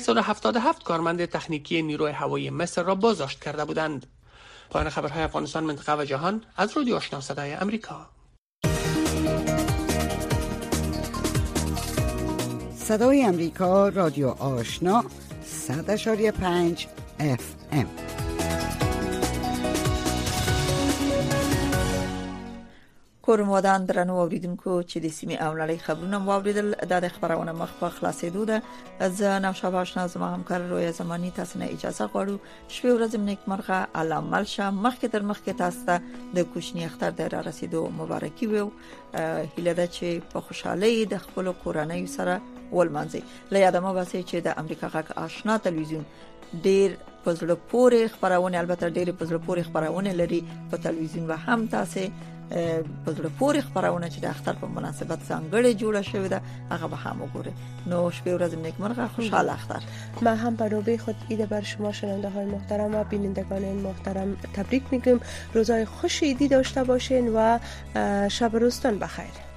177 کارمند تکنیکی نیروی هوایی مصر را بازداشت کرده بودند. پایان خبرهای افغانستان، منطقه و جهان از رادیو آشنا صدای آمریکا. صدای آمریکا، رادیو آشنا 100.5 FM. کورمودان درنو اوریدونکو چې د سیمې او نړۍ خبرونه واوریدل، د خبرونه مخ په خلاصېدو ده. زه نوشابه آشنا زما همکار رویا زمانی تاسو نه اجازه غواړو. شپې ورځې نیکمرغه، الله مل شه. مخکې تر مخکې تاسو ته د کوچنی اختر د را رسیدو مبارکي وو. هیله ده چې په خوشحالۍ د خپل کورنۍ سره ولمانځي. له یادمه واسي چې د امریکا غږ آشنا تلویزیون ډیر پزړه پورې خبرونه، البته ډیر پزړه پورې خبرونه لري په تلویزیون و هم تاسو پزړه پورې خبرونه چې د اختر په مناسبت ځانګړې جوړه شوې ده هغه به هم وګورئ. نو شپې ورځ نیکمرغه، خوشحال اختر. ما هم به نوبه خود عید بر شما شنونده های محترم و بینندگان محترم تبریک میگم. روزهای خوش عیدی داشته باشین و شب روزتان بخیر.